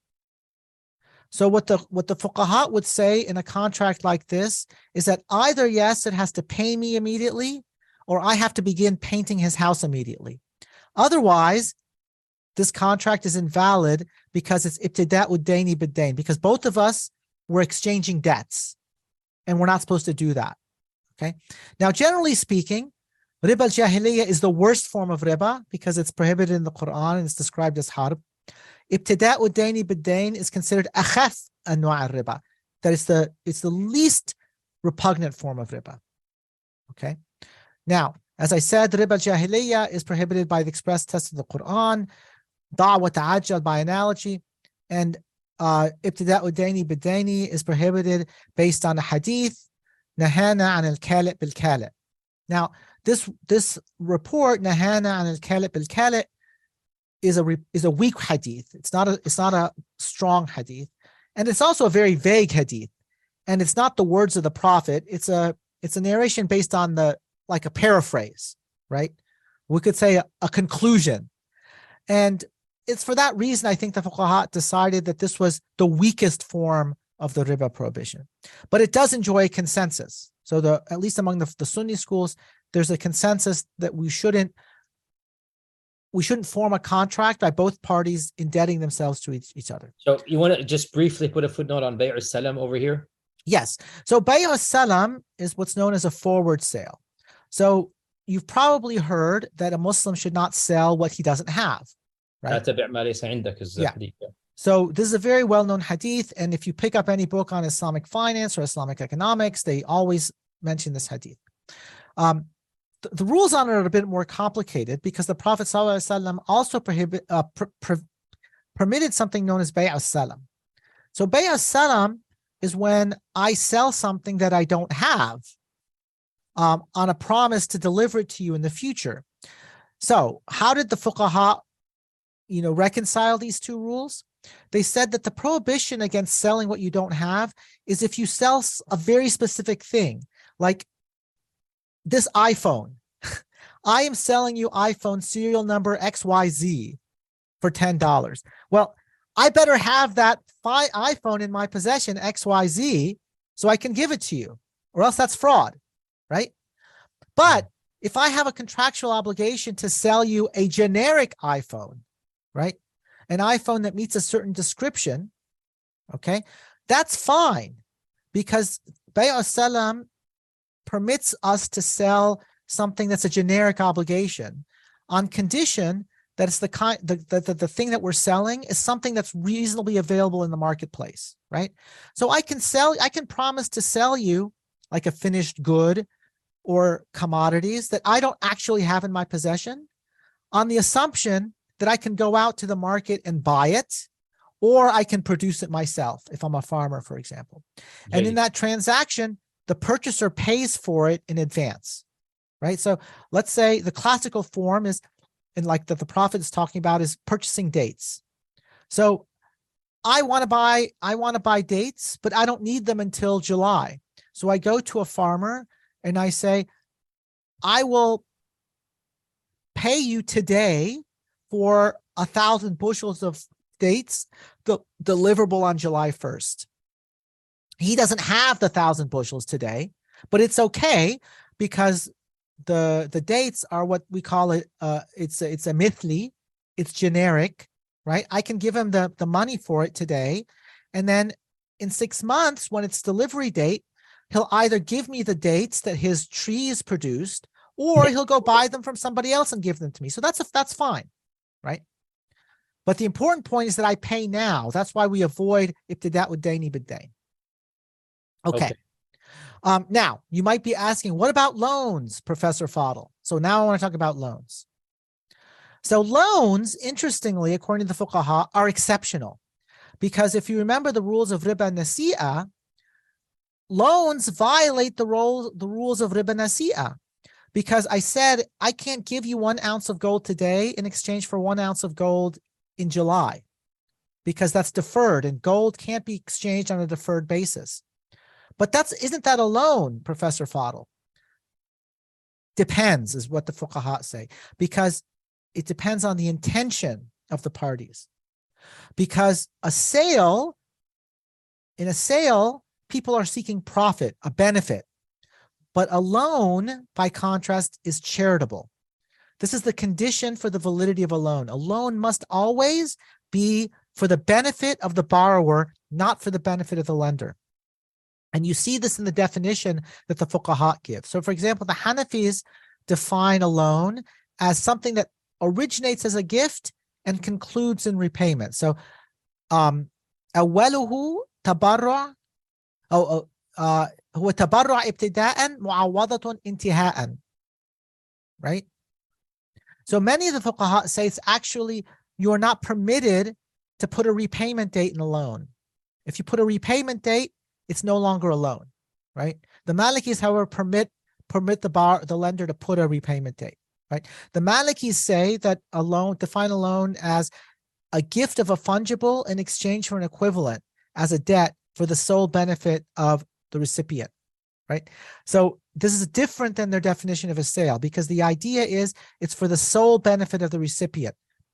So what the what the fuqaha would say in a contract like this is that either Yasser has to pay me immediately, or I have to begin painting his house immediately. Otherwise, this contract is invalid because it's ibtida'u daini bid-dain, because both of us were exchanging debts, and we're not supposed to do that. Okay. Now, generally speaking, riba al-jahiliyyah is the worst form of riba because it's prohibited in the Quran and it's described as harb. Ibtida'u daini bid-dain is considered akhaf anwa' al-riba. That is the it's the least repugnant form of riba. Okay. Now, as I said, riba al-jahiliyyah is prohibited by the express text of the Quran, da' wa ta'ajjal by analogy, and uh, ibtida'u daini bid-daini is prohibited based on a hadith, nahana an al-kali' bil-kali'. Now, this this report, nahana an al-kali' bil-kali', is a is a weak hadith. It's not a it's not a strong hadith, and it's also a very vague hadith, and it's not the words of the Prophet. It's a it's a narration based on the like a paraphrase, right? We could say a, a conclusion, and it's for that reason I think the fuqaha decided that this was the weakest form of the riba prohibition, but it does enjoy a consensus. So the at least among the, the Sunni schools, there's a consensus that we shouldn't we shouldn't form a contract by both parties indebting themselves to each, each other. So you want to just briefly put a footnote on Bay' al-Salam over here? Yes. So Bay' al-Salam is what's known as a forward sale. So you've probably heard that a Muslim should not sell what he doesn't have, right? أتبع ما ليس عندك is the Yeah. hadith, yeah. So this is a very well-known hadith, and if you pick up any book on Islamic finance or Islamic economics, they always mention this hadith. Um, the, the rules on it are a bit more complicated because the Prophet ﷺ also prohibit, uh, pr- pr- permitted something known as bay' salam. So bay' salam is when I sell something that I don't have um, on a promise to deliver it to you in the future. So how did the fuqaha, you know, reconcile these two rules? They said that the prohibition against selling what you don't have is if you sell a very specific thing, like this iPhone. I am selling you iPhone serial number X Y Z for ten dollars. Well, I better have that fi- iPhone in my possession, X Y Z, so I can give it to you, or else that's fraud, right? But if I have a contractual obligation to sell you a generic iPhone, right? An iPhone that meets a certain description, okay, that's fine, because bay' salam permits us to sell something that's a generic obligation on condition that it's the kind the, the, the, the thing that we're selling is something that's reasonably available in the marketplace, right? So I can sell, I can promise to sell you like a finished good or commodities that I don't actually have in my possession on the assumption that I can go out to the market and buy it, or I can produce it myself if I'm a farmer, for example. And in that transaction, the purchaser pays for it in advance, right? So let's say the classical form is, and like that the Prophet is talking about, is purchasing dates. So I want to buy, I want to buy dates, but I don't need them until July. So I go to a farmer and I say, I will pay you today for a thousand bushels of dates the, deliverable on July first. He doesn't have the thousand bushels today, but it's okay because the the dates are what we call it. Uh, it's a, it's a mithli, it's generic, right? I can give him the the money for it today, and then in six months when it's delivery date, he'll either give me the dates that his tree is produced, or he'll go buy them from somebody else and give them to me. So that's a, that's fine, right? But the important point is that I pay now. That's why we avoid ibtidat with daini bid-dain. Okay. okay. Um, now, you might be asking, what about loans, Professor Fadl? So now I want to talk about loans. So loans, interestingly, according to the fuqaha, are exceptional. Because if you remember the rules of riba nasi'ah, loans violate the, role, the rules of riba nasi'ah. Because I said, I can't give you one ounce of gold today in exchange for one ounce of gold in July. Because that's deferred, and gold can't be exchanged on a deferred basis. But that's isn't that a loan, Professor Fadl? Depends, is what the fuqaha say, because it depends on the intention of the parties. Because a sale, in a sale, people are seeking profit, a benefit. But a loan, by contrast, is charitable. This is the condition for the validity of a loan. A loan must always be for the benefit of the borrower, not for the benefit of the lender. And you see this in the definition that the fuqaha give. So, for example, the Hanafis define a loan as something that originates as a gift and concludes in repayment. So, um, أوله تبرع أو هو تبرع ابتداء معوضة انتهاء. Right? So many of the fuqaha say it's actually you are not permitted to put a repayment date in a loan. If you put a repayment date, it's no longer a loan, right? The Malikis, however, permit permit the bar the lender to put a repayment date, right? The Malikis say that a loan, define a loan as a gift of a fungible in exchange for an equivalent as a debt for the sole benefit of the recipient, right? So this is different than their definition of a sale, because the idea is it's for the sole benefit of the recipient.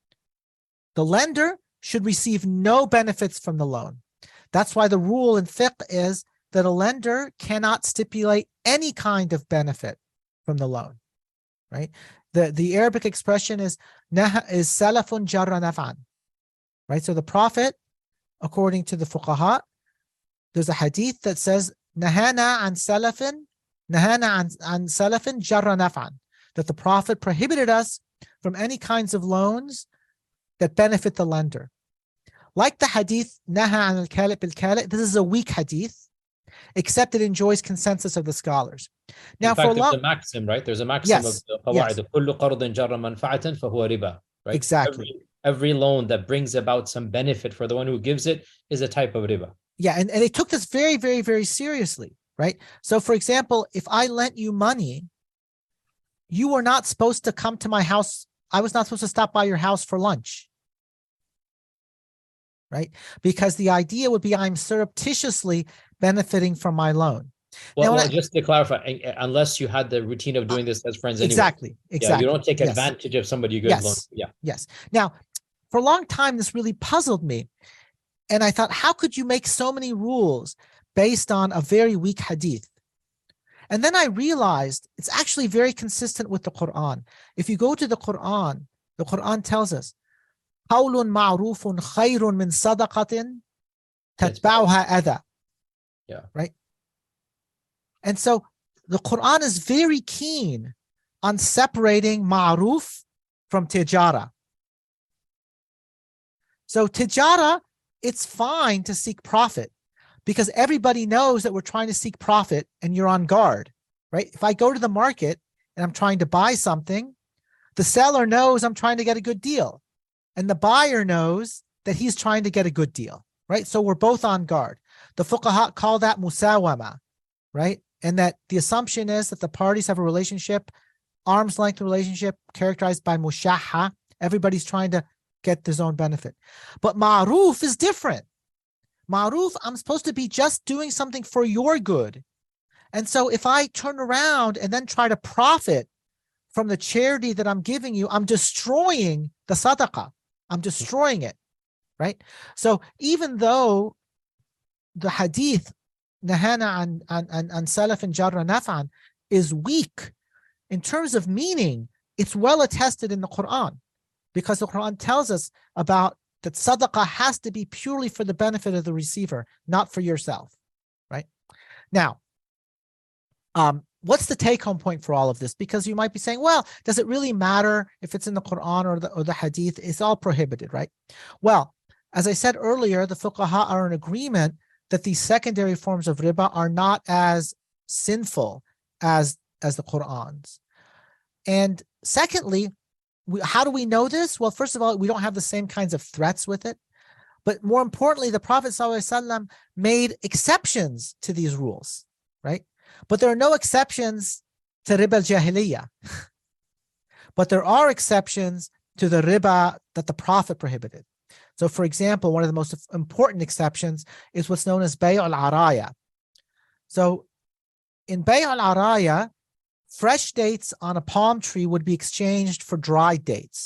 The lender should receive no benefits from the loan. That's why the rule in fiqh is that a lender cannot stipulate any kind of benefit from the loan, right? The, the Arabic expression is, is salafun jarra naf'an, right? So the Prophet, according to the fuqaha, there's a hadith that says, nahana an salafin, nahana an, an salafin jarra naf'an, that the Prophet prohibited us from any kinds of loans that benefit the lender. Like the hadith, naha an al-kalib bil-kalib, this is a weak hadith, except it enjoys consensus of the scholars. Now, in fact, for there's long, a maxim, right? There's a maxim yes, of the qawaid, kullu qardan jarra manfa'atan fahuwa riba, right? Exactly. Every, every loan that brings about some benefit for the one who gives it is a type of riba. Yeah, and, and they took this very, very, very seriously, right? So, for example, if I lent you money, you were not supposed to come to my house. I was not supposed to stop by your house for lunch, right? Because the idea would be I'm surreptitiously benefiting from my loan. Well, Now, well I, just to clarify, unless you had the routine of doing this as friends anyway. Exactly, exactly. Yeah, you don't take yes. advantage of somebody you give yes. loan. Yeah. Yes. Now, for a long time, this really puzzled me. And I thought, how could you make so many rules based on a very weak hadith? And then I realized it's actually very consistent with the Quran. If you go to the Quran, the Quran tells us, قَوْلٌ مَعْرُوفٌ خَيْرٌ مِنْ صَدَقَةٍ تَتْبَعُهَا أَذَى. Yeah. Right? And so the Quran is very keen on separating ma'ruf from tijara. So tijara, it's fine to seek profit because everybody knows that we're trying to seek profit and you're on guard, right? If I go to the market and I'm trying to buy something, the seller knows I'm trying to get a good deal. And the buyer knows that he's trying to get a good deal, right? So we're both on guard. The fuqaha call that musawama, right? And that the assumption is that the parties have a relationship, arm's length relationship characterized by mushaha. Everybody's trying to get his own benefit. But ma'ruf is different. Ma'ruf, I'm supposed to be just doing something for your good. And so if I turn around and then try to profit from the charity that I'm giving you, I'm destroying the sadaqah. I'm destroying it, right? So even though the hadith, nahana an, an, an, an salaf and jarra naf'an, is weak in terms of meaning, it's well attested in the Quran. Because the Quran tells us about that sadaqah has to be purely for the benefit of the receiver, not for yourself, right? Now, um, what's the take-home point for all of this? Because you might be saying, well, does it really matter if it's in the Quran or the, or the Hadith? It's all prohibited, right? Well, as I said earlier, the fuqaha are in agreement that these secondary forms of riba are not as sinful as, as the Quran's. And secondly, We, how do we know this? Well, first of all, we don't have the same kinds of threats with it. But more importantly, the Prophet ﷺ made exceptions to these rules, right? But there are no exceptions to riba al-jahiliyyah. But there are exceptions to the riba that the Prophet prohibited. So, for example, one of the most important exceptions is what's known as bay' al-araya. So, in bay' al-araya, fresh dates on a palm tree would be exchanged for dried dates.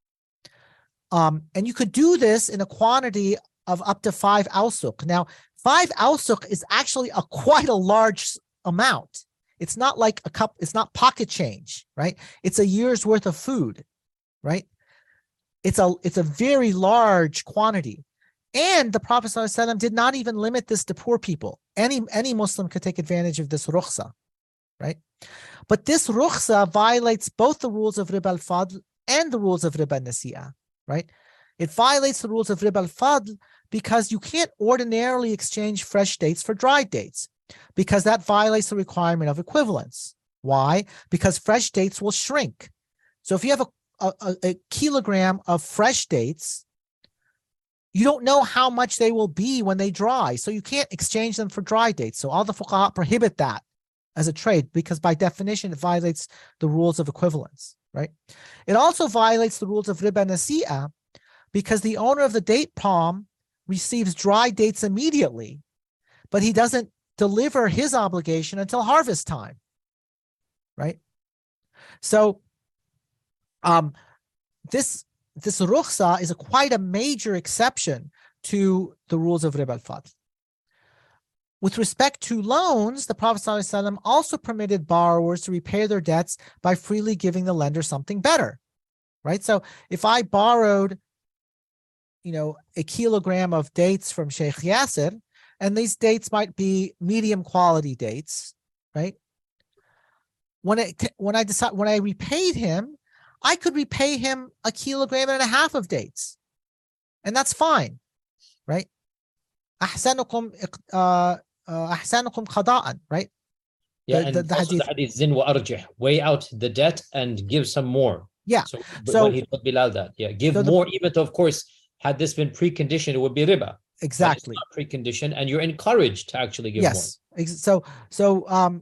Um, and you could do this in a quantity of up to five awsuq. Now, five awsuq is actually a quite a large amount. It's not like a cup, it's not pocket change, right? It's a year's worth of food, right? It's a, it's a very large quantity. And the Prophet ﷺ did not even limit this to poor people. Any, any Muslim could take advantage of this rukhsa, right? But this rukhsa violates both the rules of riba al-fadl and the rules of riba al-nasi'ah, right? It violates the rules of riba al-fadl because you can't ordinarily exchange fresh dates for dried dates because that violates the requirement of equivalence. Why? Because fresh dates will shrink. So if you have a, a, a kilogram of fresh dates, you don't know how much they will be when they dry. So you can't exchange them for dry dates. So all the fuqaha prohibit that as a trade, because by definition, it violates the rules of equivalence, right? It also violates the rules of riba nasi'ah because the owner of the date palm receives dry dates immediately, but he doesn't deliver his obligation until harvest time, right? So um, this, this rukhsa is a quite a major exception to the rules of riba al-fadl. With respect to loans, the Prophet ﷺ also permitted borrowers to repay their debts by freely giving the lender something better, right? So if I borrowed, you know, a kilogram of dates from Sheikh Yasser, and these dates might be medium quality dates, right? When I, when I decide, when I repaid him, I could repay him a kilogram and a half of dates, and that's fine, right? أحسنكم uh, أحسنكم قضاءً, right? Yeah, the, and the, the also hadith. the hadith zin wa arjih, weigh out the debt and give some more. Yeah. So, So- when he told Bilal that, yeah, give So the- more, even though, of course, had this been preconditioned, it would be riba. But Exactly. it's not preconditioned, and you're encouraged to actually give more. Yes. Ex- So so um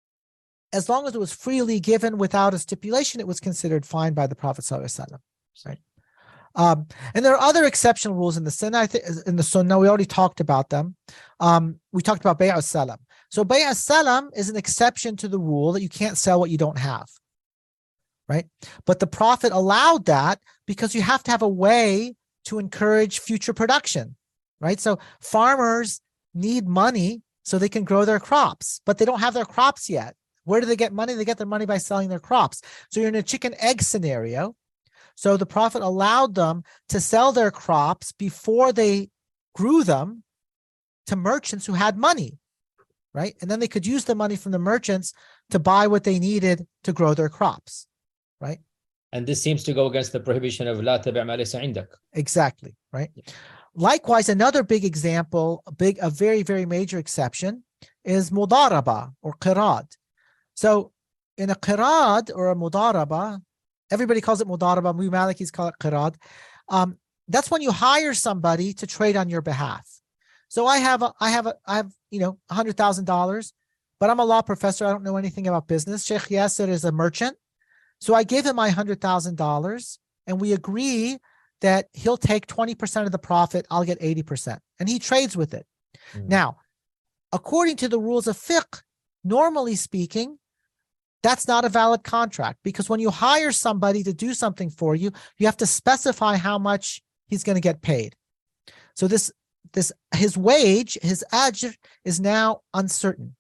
as long as it was freely given without a stipulation, it was considered fine by the Prophet Sallallahu Alaihi Wasallam. Right. Um, and there are other exceptional rules in the Sunnah. I think in the Sunnah, we already talked about them. Um, we talked about Bay' salam. So Bay' salam is an exception to the rule that you can't sell what you don't have. Right. But the Prophet allowed that because you have to have a way to encourage future production. Right. So farmers need money so they can grow their crops, but they don't have their crops yet. Where do they get money? They get their money by selling their crops. So you're in a chicken egg scenario. So the Prophet allowed them to sell their crops before they grew them to merchants who had money, right? And then they could use the money from the merchants to buy what they needed to grow their crops, right? And this seems to go against the prohibition of لا تبع ما ليس عندك. Exactly, right? Likewise, another big example, a big, a very, very major exception is mudaraba or qirad. So in a qirad or a mudaraba, everybody calls it mudaraba, we Malikis call it qirad. Um, that's when you hire somebody to trade on your behalf. So I have, a, I have, a, I have, you know, one hundred thousand dollars, but I'm a law professor. I don't know anything about business. Sheikh Yasser is a merchant. So I give him my one hundred thousand dollars and we agree that he'll take twenty percent of the profit. I'll get eighty percent and he trades with it. Mm. Now, according to the rules of fiqh, normally speaking, that's not a valid contract because when you hire somebody to do something for you, you have to specify how much he's going to get paid. So this, this, his wage, his ajr is now uncertain.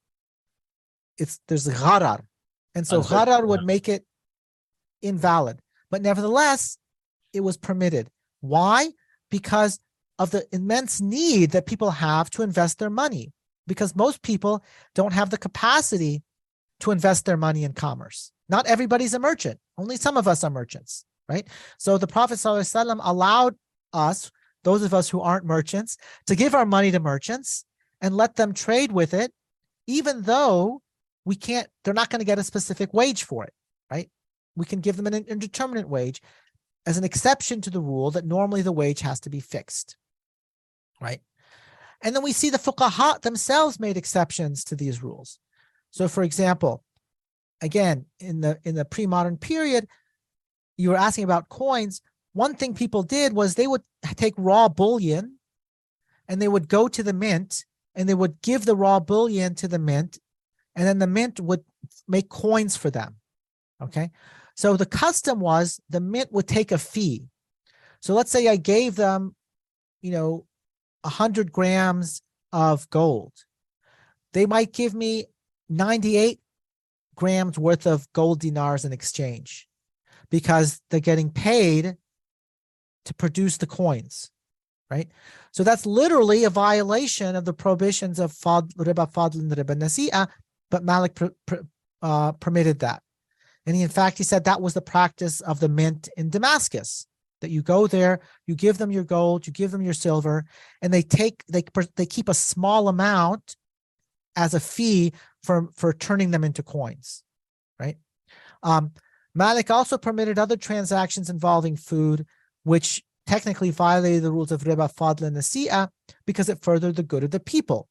It's there's gharar. And so uncertain, gharar would make it invalid, but nevertheless, it was permitted. Why? Because of the immense need that people have to invest their money, because most people don't have the capacity to invest their money in commerce. Not everybody's a merchant. Only some of us are merchants, right? So the Prophet ﷺ allowed us, those of us who aren't merchants, to give our money to merchants and let them trade with it, even though we can't, they're not going to get a specific wage for it, right? We can give them an indeterminate wage as an exception to the rule that normally the wage has to be fixed, right? And then we see the fuqaha themselves made exceptions to these rules. So, for example, again, in the in the pre-modern period, you were asking about coins. One thing people did was they would take raw bullion and they would go to the mint and they would give the raw bullion to the mint, and then the mint would make coins for them. Okay. So the custom was the mint would take a fee. So let's say I gave them, you know, one hundred grams of gold. They might give me ninety-eight grams worth of gold dinars in exchange because they're getting paid to produce the coins, right? So that's literally a violation of the prohibitions of fad, riba fadl and riba nasi'a, but Malik pr pr uh, permitted that. And he, in fact, he said that was the practice of the mint in Damascus, that you go there, you give them your gold, you give them your silver, and they take, they, they keep a small amount as a fee for, for turning them into coins, right? Um, Malik also permitted other transactions involving food, which technically violated the rules of riba, fadl, and nasi'a because it furthered the good of the people.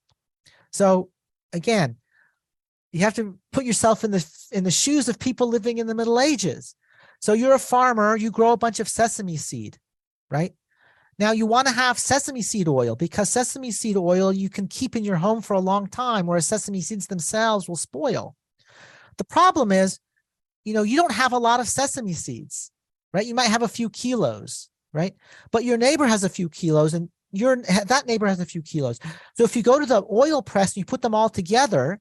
So again, you have to put yourself in the in the shoes of people living in the Middle Ages. So you're a farmer, you grow a bunch of sesame seed, right? Now you want to have sesame seed oil because sesame seed oil you can keep in your home for a long time, whereas sesame seeds themselves will spoil. The problem is, you know, you don't have a lot of sesame seeds, right? You might have a few kilos, right? But your neighbor has a few kilos and your that neighbor has a few kilos. So if you go to the oil press and you put them all together,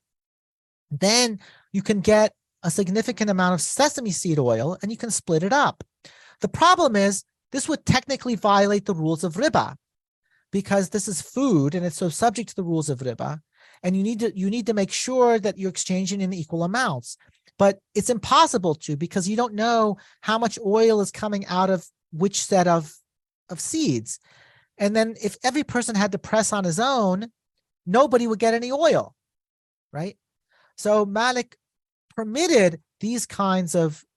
then you can get a significant amount of sesame seed oil and you can split it up. The problem is this would technically violate the rules of riba because this is food and it's so subject to the rules of riba, and you need to you need to make sure that you're exchanging in equal amounts. But it's impossible to because you don't know how much oil is coming out of which set of, of seeds. And then if every person had to press on his own, nobody would get any oil, right? So Malik permitted these kinds of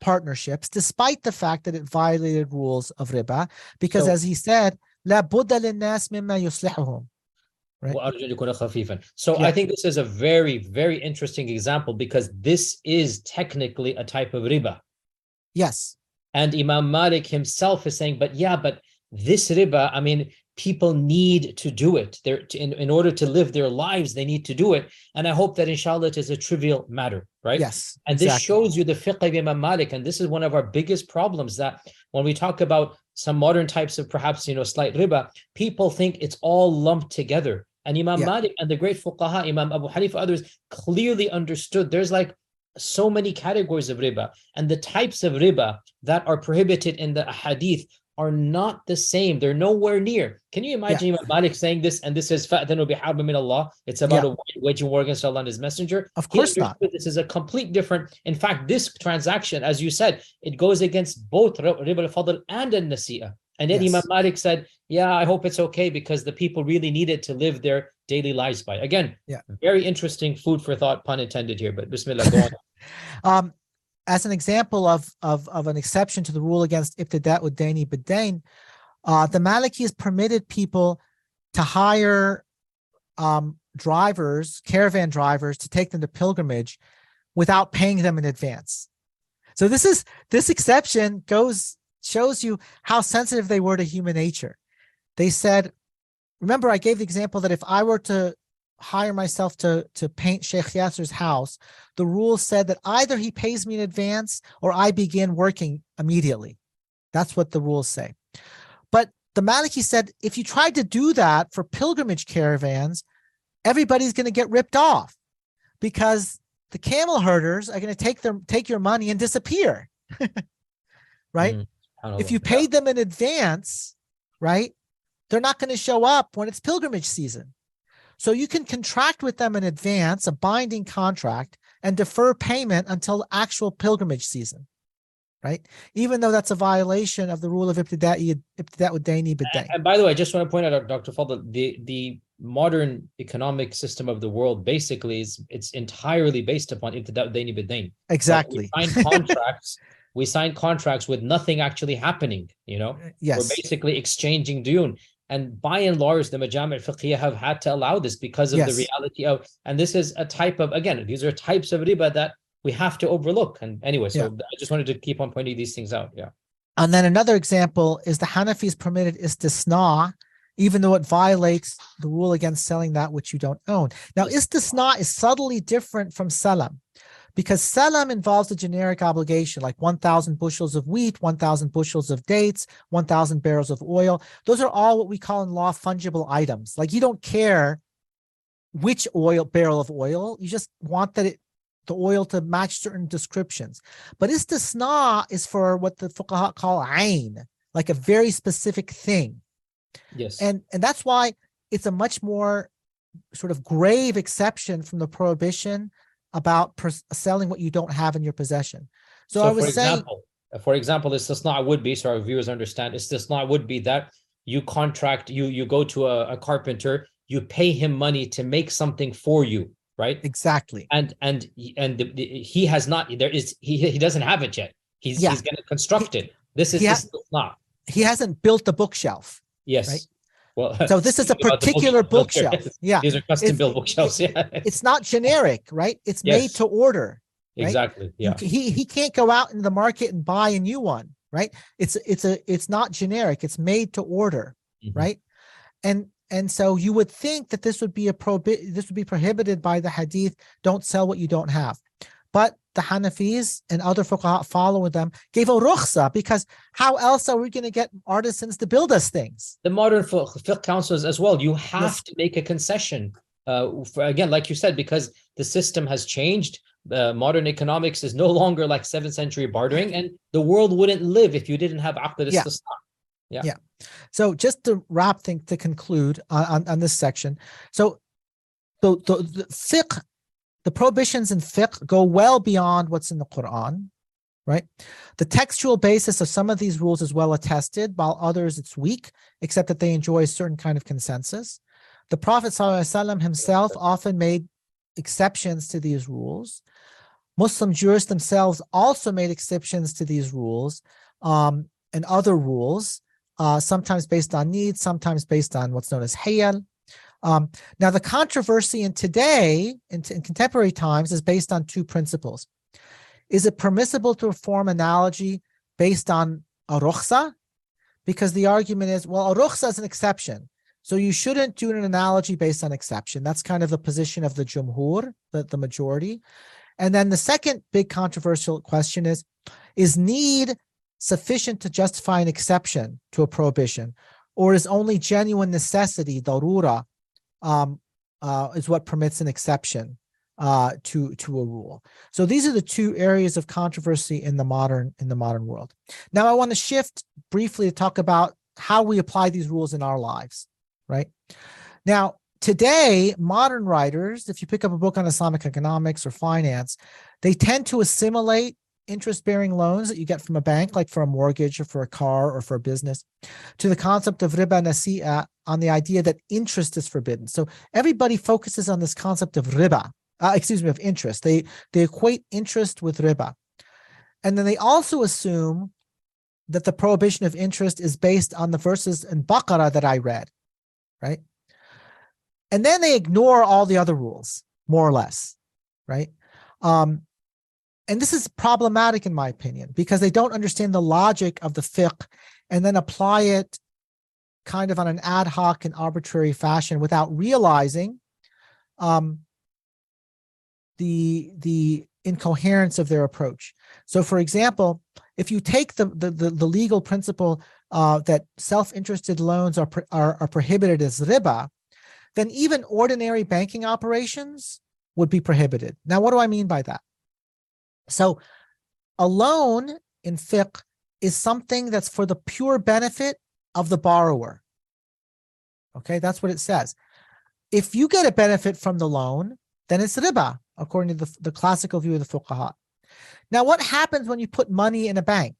partnerships, despite the fact that it violated rules of riba, because So- as he said, لا بد للناس مما يصلحهم. Right. وأرجو أن يكون خفيفا. So Yeah. I think this is a very, very interesting example because this is technically a type of riba. Yes. And Imam Malik himself is saying, but yeah, but this riba, I mean, people need to do it. They're, in, in order to live their lives, they need to do it. And I hope that inshallah it is a trivial matter, right? Yes. And exactly. this shows you the fiqh of Imam Malik. And this is one of our biggest problems, that when we talk about some modern types of perhaps, you know, slight riba, people think it's all lumped together. And Imam Yeah. Malik and the great fuqaha, Imam Abu Hanifa, others clearly understood there's like so many categories of riba, and the types of riba that are prohibited in the hadith are not the same. They're nowhere near. Can you imagine Yeah. Imam Malik saying this, and this is فَأْذَنُوا بِحَرْبٍ مِّنَ اللَّهِ? It's about Yeah. a waging war against Allah and His Messenger. Of He course not. understood this is a complete different. In fact, this transaction, as you said, it goes against both riba al-fadl and al-nasi'ah. And then Yes. Imam Malik said, yeah, I hope it's okay because the people really needed to live their daily lives by. Again, Yeah. very interesting food for thought, pun intended here, but Bismillah, go on. Um, as an example of, of, of an exception to the rule against ibtidat with daini bidain, uh, the Malikis permitted people to hire um, drivers, caravan drivers, to take them to pilgrimage without paying them in advance. So this is this exception goes shows you how sensitive they were to human nature. They said, remember, I gave the example that if I were to hire myself to, to paint Sheikh Yasser's house, the rule said that either he pays me in advance or I begin working immediately. That's what the rules say. But the Maliki said, if you tried to do that for pilgrimage caravans, everybody's going to get ripped off because the camel herders are going to take them, take your money and disappear. Right? Mhm. If you Yeah. paid them in advance, right, they're not going to show up when it's pilgrimage season. So you can contract with them in advance, a binding contract, and defer payment until actual pilgrimage season, right? Even though that's a violation of the rule of ibtidat ibtidat with daini bidain. And by the way, I just want to point out, Doctor Fadl, the, the modern economic system of the world basically is it's entirely based upon ibtidat daini bidain. Exactly. We sign contracts. we sign contracts with nothing actually happening. You know, Yes. we're basically exchanging dune. And by and large, the Majami' al-Fiqhiyya have had to allow this because of Yes. the reality of, and this is a type of, again, these are types of riba that we have to overlook. And anyway, so Yeah. I just wanted to keep on pointing these things out. Yeah. And then another example is the Hanafis permitted istisna, even though it violates the rule against selling that which you don't own. Now, istisna is subtly different from salam, because salam involves a generic obligation like one thousand bushels of wheat, one thousand bushels of dates, one thousand barrels of oil. Those are all what we call in law fungible items. Like you don't care which oil barrel of oil, you just want that it the oil to match certain descriptions. But istisna is for what the fuqaha call ayn, like a very specific thing. Yes. And and that's why it's a much more sort of grave exception from the prohibition about pers- selling what you don't have in your possession. So, So, I was for saying, example, for example, istisna would be, so our viewers understand, istisna would be that you contract, you you go to a, a carpenter, you pay him money to make something for you, right? exactly. And and and the, the, he has not, there is he he doesn't have it yet. He's Yeah. he's going to construct it. This is he ha- istisna. He hasn't built the bookshelf. Yes. Right. Well, So this is a speaking about the particular bookshelf, bookshelf. Yeah. These are custom It's- built bookshelves. Yeah. It's not generic, right? It's Yes. made to order. right? Exactly. You Yeah. c- He he can't go out in the market and buy a new one, right? It's it's a it's not generic. It's made to order, Mhm. right? And and so you would think that this would be a prohibit this would be prohibited by the hadith, don't sell what you don't have. But the Hanafis and other fuqaha following them gave a rukhsa, because how else are we going to get artisans to build us things? The modern fiqh fiqh councils as well, you have Yes. to make a concession. Uh, for, again, like you said, because the system has changed. Uh, modern economics is no longer like seventh century bartering, and the world wouldn't live if you didn't have aqd Yeah. al-istisna. Yeah. Yeah. So just to wrap things, to conclude on, on, on this section. So the, the, the fiqh, the prohibitions in fiqh go well beyond what's in the Quran, right? The textual basis of some of these rules is well attested, while others it's weak, except that they enjoy a certain kind of consensus. The Prophet ﷺ himself often made exceptions to these rules. Muslim jurists themselves also made exceptions to these rules um, and other rules, uh, sometimes based on need, sometimes based on what's known as hayal. Um, now, the controversy in today, in, in contemporary times, is based on two principles. Is it permissible to perform analogy based on a rukhsa? Because the argument is, well, a rukhsa is an exception. So you shouldn't do an analogy based on exception. That's kind of the position of the jumhur, the, the majority. And then the second big controversial question is, is need sufficient to justify an exception to a prohibition? Or is only genuine necessity, darura, um, uh, is what permits an exception uh, to, to a rule? So these are the two areas of controversy in the modern, in the modern world. Now I want to shift briefly to talk about how we apply these rules in our lives, right? Now, today, modern writers, if you pick up a book on Islamic economics or finance, they tend to assimilate interest-bearing loans that you get from a bank, like for a mortgage or for a car or for a business, to the concept of riba nasi'a, on the idea that interest is forbidden. So everybody focuses on this concept of riba, uh, excuse me, of interest. They, they equate interest with riba. And then they also assume that the prohibition of interest is based on the verses in Baqarah that I read, right? And then they ignore all the other rules, more or less, right? Um, and this is problematic in my opinion, because they don't understand the logic of the fiqh and then apply it kind of on an ad hoc and arbitrary fashion without realizing um, the, the incoherence of their approach. So for example, if you take the, the, the, the legal principle uh, that self-interested loans are, are, are prohibited as riba, then even ordinary banking operations would be prohibited. Now, what do I mean by that? So a loan in fiqh is something that's for the pure benefit of the borrower. Okay, that's what it says. If you get a benefit from the loan, then it's riba, according to the, the classical view of the fuqaha. Now, what happens when you put money in a bank?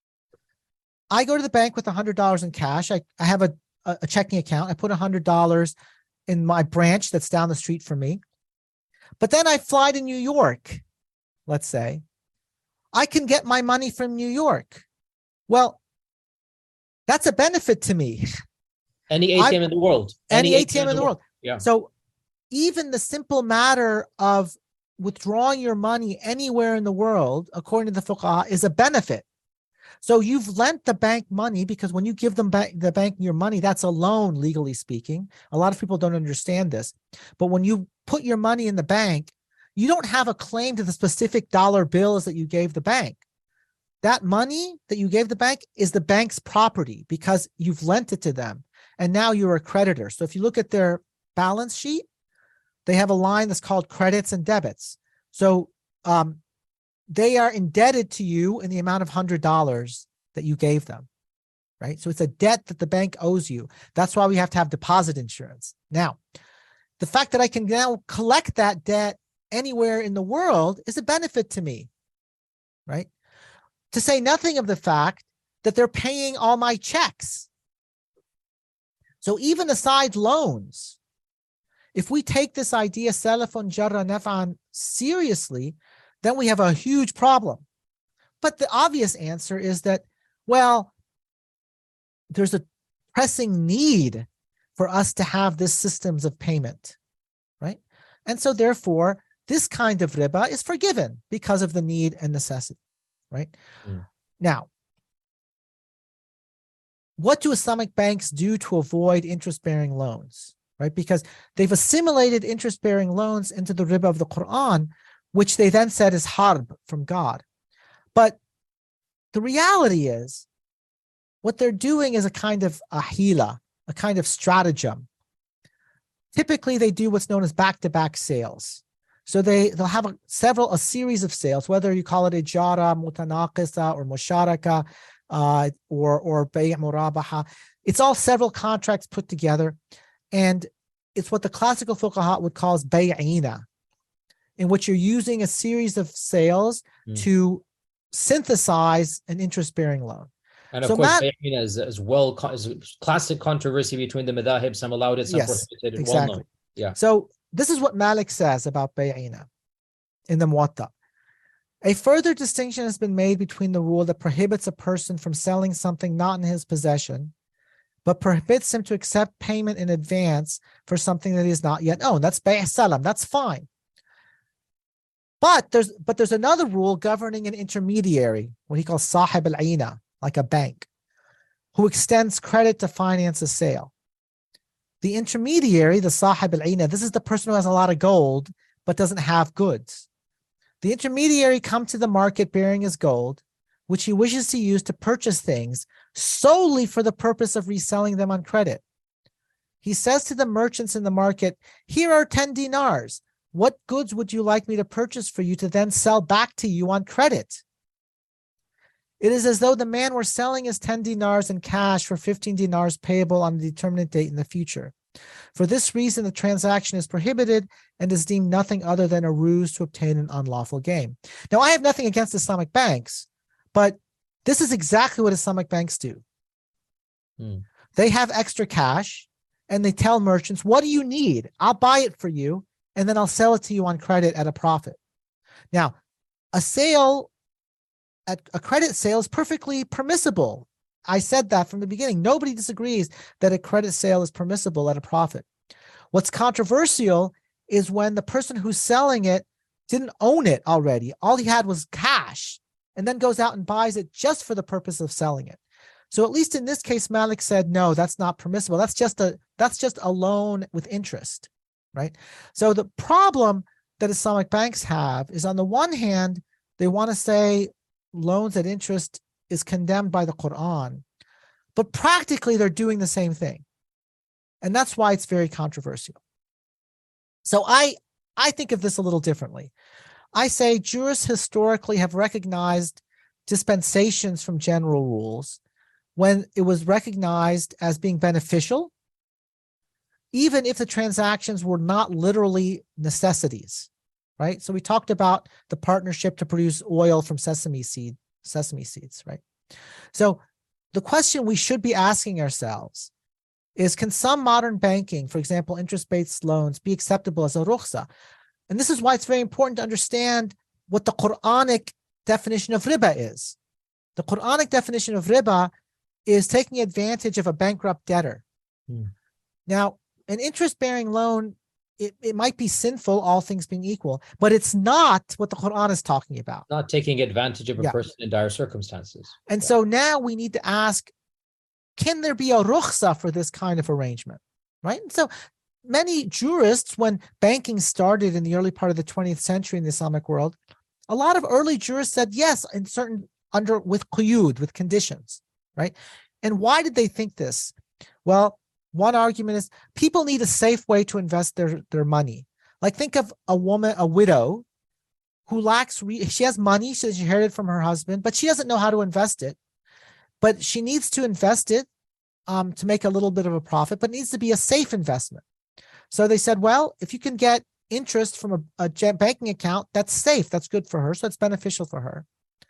I go to the bank with one hundred dollars in cash. I, I have a, a checking account. I put one hundred dollars in my branch that's down the street from me. But then I fly to New York, let's say. I can get my money from New York. Well, that's a benefit to me. Any A T M I, in the world. Any, any A T M, A T M in the world. world. Yeah. So even the simple matter of withdrawing your money anywhere in the world, according to the fuqaha, is a benefit. So you've lent the bank money, because when you give them back the bank your money, that's a loan, legally speaking. A lot of people don't understand this. But when you put your money in the bank, you don't have a claim to the specific dollar bills that you gave the bank. That money that you gave the bank is the bank's property because you've lent it to them. And now you're a creditor. So if you look at their balance sheet, they have a line that's called credits and debits. So um, they are indebted to you in the amount of one hundred dollars that you gave them, right? So it's a debt that the bank owes you. That's why we have to have deposit insurance. Now, the fact that I can now collect that debt anywhere in the world is a benefit to me, right? To say nothing of the fact that they're paying all my checks. So even aside loans, if we take this idea salafun jarra naf'an seriously, then we have a huge problem. But the obvious answer is that, well, there's a pressing need for us to have this systems of payment, right? And so therefore, this kind of riba is forgiven because of the need and necessity, right? Mm. Now, what do Islamic banks do to avoid interest-bearing loans, right? Because they've assimilated interest-bearing loans into the riba of the Quran, which they then said is harb from God. But the reality is, what they're doing is a kind of ahila, a kind of stratagem. Typically, they do what's known as back-to-back sales. So they, they'll have a, several, a series of sales, whether you call it ijara, mutanaqisa, or musharaka, uh, or, or bay' murabaha. It's all several contracts put together. And it's what the classical fuqaha would call as bay'ina, in which you're using a series of sales mm. to synthesize an interest-bearing loan. And of so course, Matt, bay'ina is as well is classic controversy between the madahib. Some allowed it, some yes, prohibited. Exactly. Well known. Yeah. So this is what Malik says about bay'ina in the Muwatta. A further distinction has been made between the rule that prohibits a person from selling something not in his possession, but prohibits him to accept payment in advance for something that he has not yet owned. That's bay' salam. That's fine. But there's but there's another rule governing an intermediary, what he calls sahib al-aina, like a bank, who extends credit to finance a sale. The intermediary, the sahib al-aina, this is the person who has a lot of gold but doesn't have goods. The intermediary comes to the market bearing his gold, which he wishes to use to purchase things solely for the purpose of reselling them on credit. He says to the merchants in the market, here are ten dinars. What goods would you like me to purchase for you to then sell back to you on credit? It is as though the man were selling his ten dinars in cash for fifteen dinars payable on a determinate date in the future. For this reason, the transaction is prohibited and is deemed nothing other than a ruse to obtain an unlawful gain. Now, I have nothing against Islamic banks, but this is exactly what Islamic banks do. Hmm. They have extra cash and they tell merchants, what do you need? I'll buy it for you and then I'll sell it to you on credit at a profit. Now, a sale, a credit sale is perfectly permissible. I said that from the beginning. Nobody disagrees that a credit sale is permissible at a profit. What's controversial is when the person who's selling it didn't own it already. All he had was cash and then goes out and buys it just for the purpose of selling it. So at least in this case, Malik said, no, that's not permissible. That's just a that's just a loan with interest, right? So the problem that Islamic banks have is, on the one hand, they want to say loans at interest is condemned by the Quran, but practically they're doing the same thing. And that's why it's very controversial. So I, I think of this a little differently. I say jurists historically have recognized dispensations from general rules when it was recognized as being beneficial, even if the transactions were not literally necessities, right? So we talked about the partnership to produce oil from sesame seed, sesame seeds, right? So the question we should be asking ourselves is, can some modern banking, for example, interest-based loans, be acceptable as a rukhsa? And this is why it's very important to understand what the Quranic definition of riba is. The Quranic definition of riba is taking advantage of a bankrupt debtor. Hmm. Now, an interest-bearing loan, it, it might be sinful, all things being equal, but it's not what the Quran is talking about. Not taking advantage of a yeah. person in dire circumstances. And yeah. so now we need to ask, can there be a rukhsa for this kind of arrangement, right? And so many jurists, when banking started in the early part of the twentieth century in the Islamic world, a lot of early jurists said yes, in certain, under, with quyud, with conditions, right? And why did they think this? Well, one argument is people need a safe way to invest their, their money. Like, think of a woman, a widow, who lacks, re- she has money, she's inherited from her husband, but she doesn't know how to invest it. But she needs to invest it um, to make a little bit of a profit, but it needs to be a safe investment. So they said, well, if you can get interest from a, a banking account, that's safe, that's good for her, so it's beneficial for her.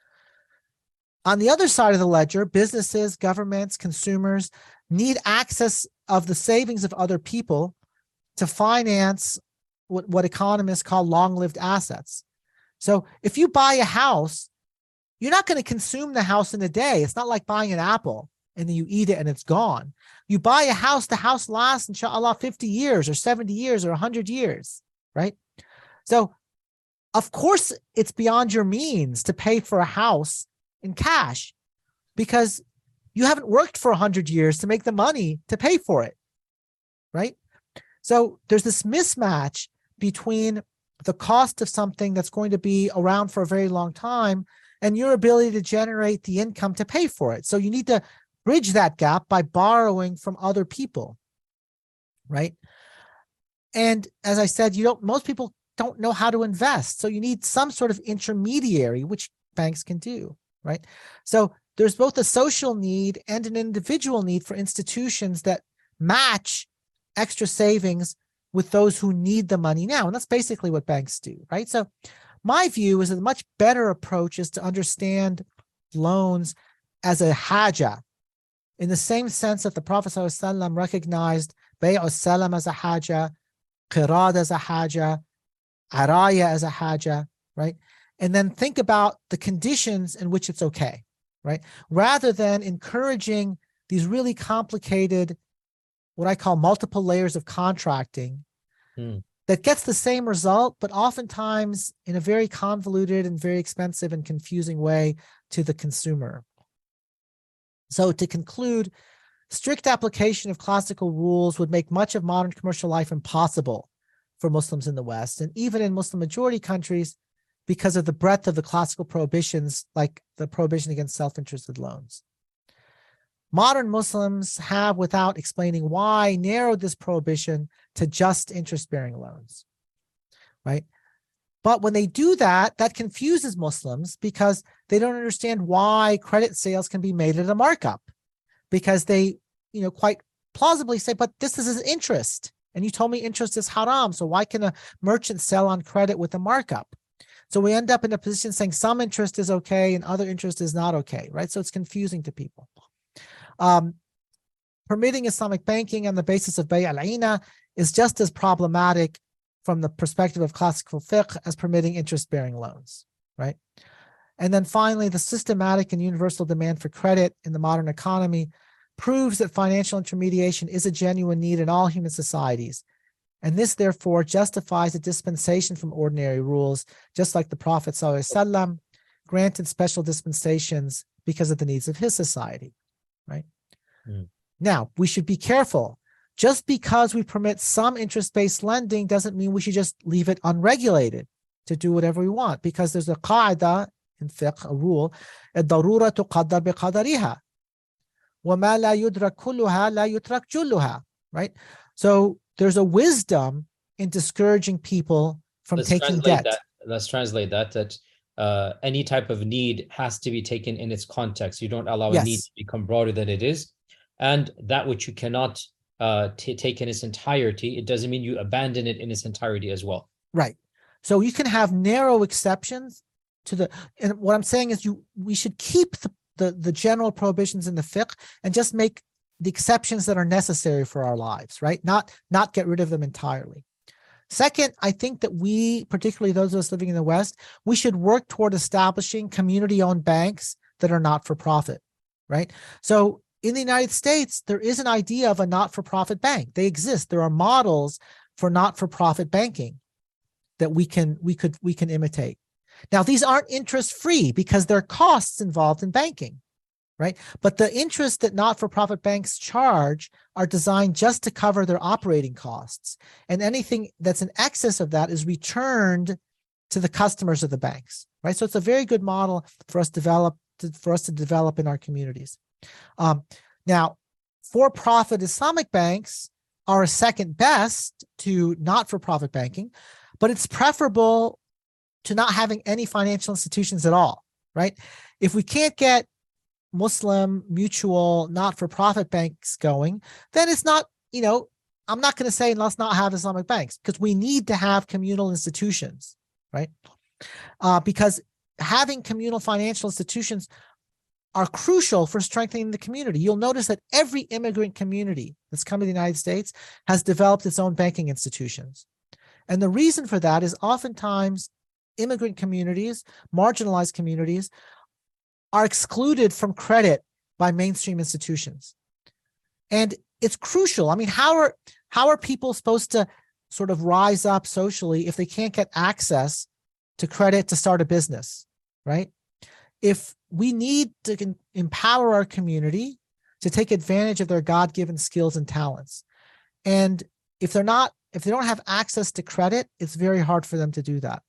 On the other side of the ledger, businesses, governments, consumers need access of the savings of other people to finance what, what economists call long-lived assets. So if you buy a house, you're not going to consume the house in a day. It's not like buying an apple and then you eat it and it's gone. You buy a house, the house lasts, inshallah, fifty years or seventy years or one hundred years, right? So of course it's beyond your means to pay for a house in cash, because you haven't worked for one hundred years to make the money to pay for it, right? So there's this mismatch between the cost of something that's going to be around for a very long time and your ability to generate the income to pay for it. So you need to bridge that gap by borrowing from other people, right? And as I said, you don't, most people don't know how to invest. So you need some sort of intermediary, which banks can do, right? So there's both a social need and an individual need for institutions that match extra savings with those who need the money now. And that's basically what banks do, right? So my view is that a much better approach is to understand loans as a haja, in the same sense that the Prophet ﷺ recognized bay'u salam as a haja, qirad as a haja, araya as a haja, right? and then think about the conditions in which it's okay, right? Rather than encouraging these really complicated, what I call multiple layers of contracting Hmm. that gets the same result, but oftentimes in a very convoluted and very expensive and confusing way to the consumer. So to conclude, strict application of classical rules would make much of modern commercial life impossible for Muslims in the West, and even in Muslim majority countries, because of the breadth of the classical prohibitions, like the prohibition against self-interested loans. Modern Muslims have, without explaining why, narrowed this prohibition to just interest-bearing loans, right? But when they do that, that confuses Muslims because they don't understand why credit sales can be made at a markup, because they, you know, quite plausibly say, but this is his interest, and you told me interest is haram, so why can a merchant sell on credit with a markup? So we end up in a position saying some interest is okay and other interest is not okay, right? So it's confusing to people. Um, permitting Islamic banking on the basis of bay' al-ina is just as problematic from the perspective of classical fiqh as permitting interest-bearing loans, right? And then finally, the systematic and universal demand for credit in the modern economy proves that financial intermediation is a genuine need in all human societies. And this, therefore, justifies a dispensation from ordinary rules, just like the Prophet ﷺ granted special dispensations because of the needs of his society, right? Mm. Now, we should be careful. Just because we permit some interest-based lending doesn't mean we should just leave it unregulated to do whatever we want, because there's a qaida in fiqh, a rule, الضرورة تقدر بقدرها وما لا يدرك كلها لا يترك جلها, right? So there's a wisdom in discouraging people from Let's taking translate debt. That. Let's translate that, that uh, any type of need has to be taken in its context. You don't allow Yes. a need to become broader than it is. And that which you cannot uh, t- take in its entirety, it doesn't mean you abandon it in its entirety as well. Right. So you can have narrow exceptions to the, and what I'm saying is you, we should keep the, the, the general prohibitions in the fiqh and just make the exceptions that are necessary for our lives, right? Not, not get rid of them entirely. Second, I think that we, particularly those of us living in the West, we should work toward establishing community-owned banks that are not-for-profit, right? So in the United States, there is an idea of a not-for-profit bank. They exist. There are models for not-for-profit banking that we can, we could, we can imitate. Now, these aren't interest-free because there are costs involved in banking, right? But the interest that not-for-profit banks charge are designed just to cover their operating costs. And anything that's in excess of that is returned to the customers of the banks, right? So it's a very good model for us develop to, for us to develop in our communities. Um, now, for-profit Islamic banks are a second best to not-for-profit banking, but it's preferable to not having any financial institutions at all, right? If we can't get Muslim mutual not-for-profit banks going, then it's not, you know, I'm not going to say let's not have Islamic banks, because we need to have communal institutions, right? Uh, because having communal financial institutions are crucial for strengthening the community. You'll notice that every immigrant community that's come to the United States has developed its own banking institutions. And the reason for that is oftentimes immigrant communities, marginalized communities, are excluded from credit by mainstream institutions. And it's crucial. I mean, how are how are people supposed to sort of rise up socially if they can't get access to credit to start a business, right? If we need to empower our community to take advantage of their God-given skills and talents. And if they're not, if they don't have access to credit, it's very hard for them to do that.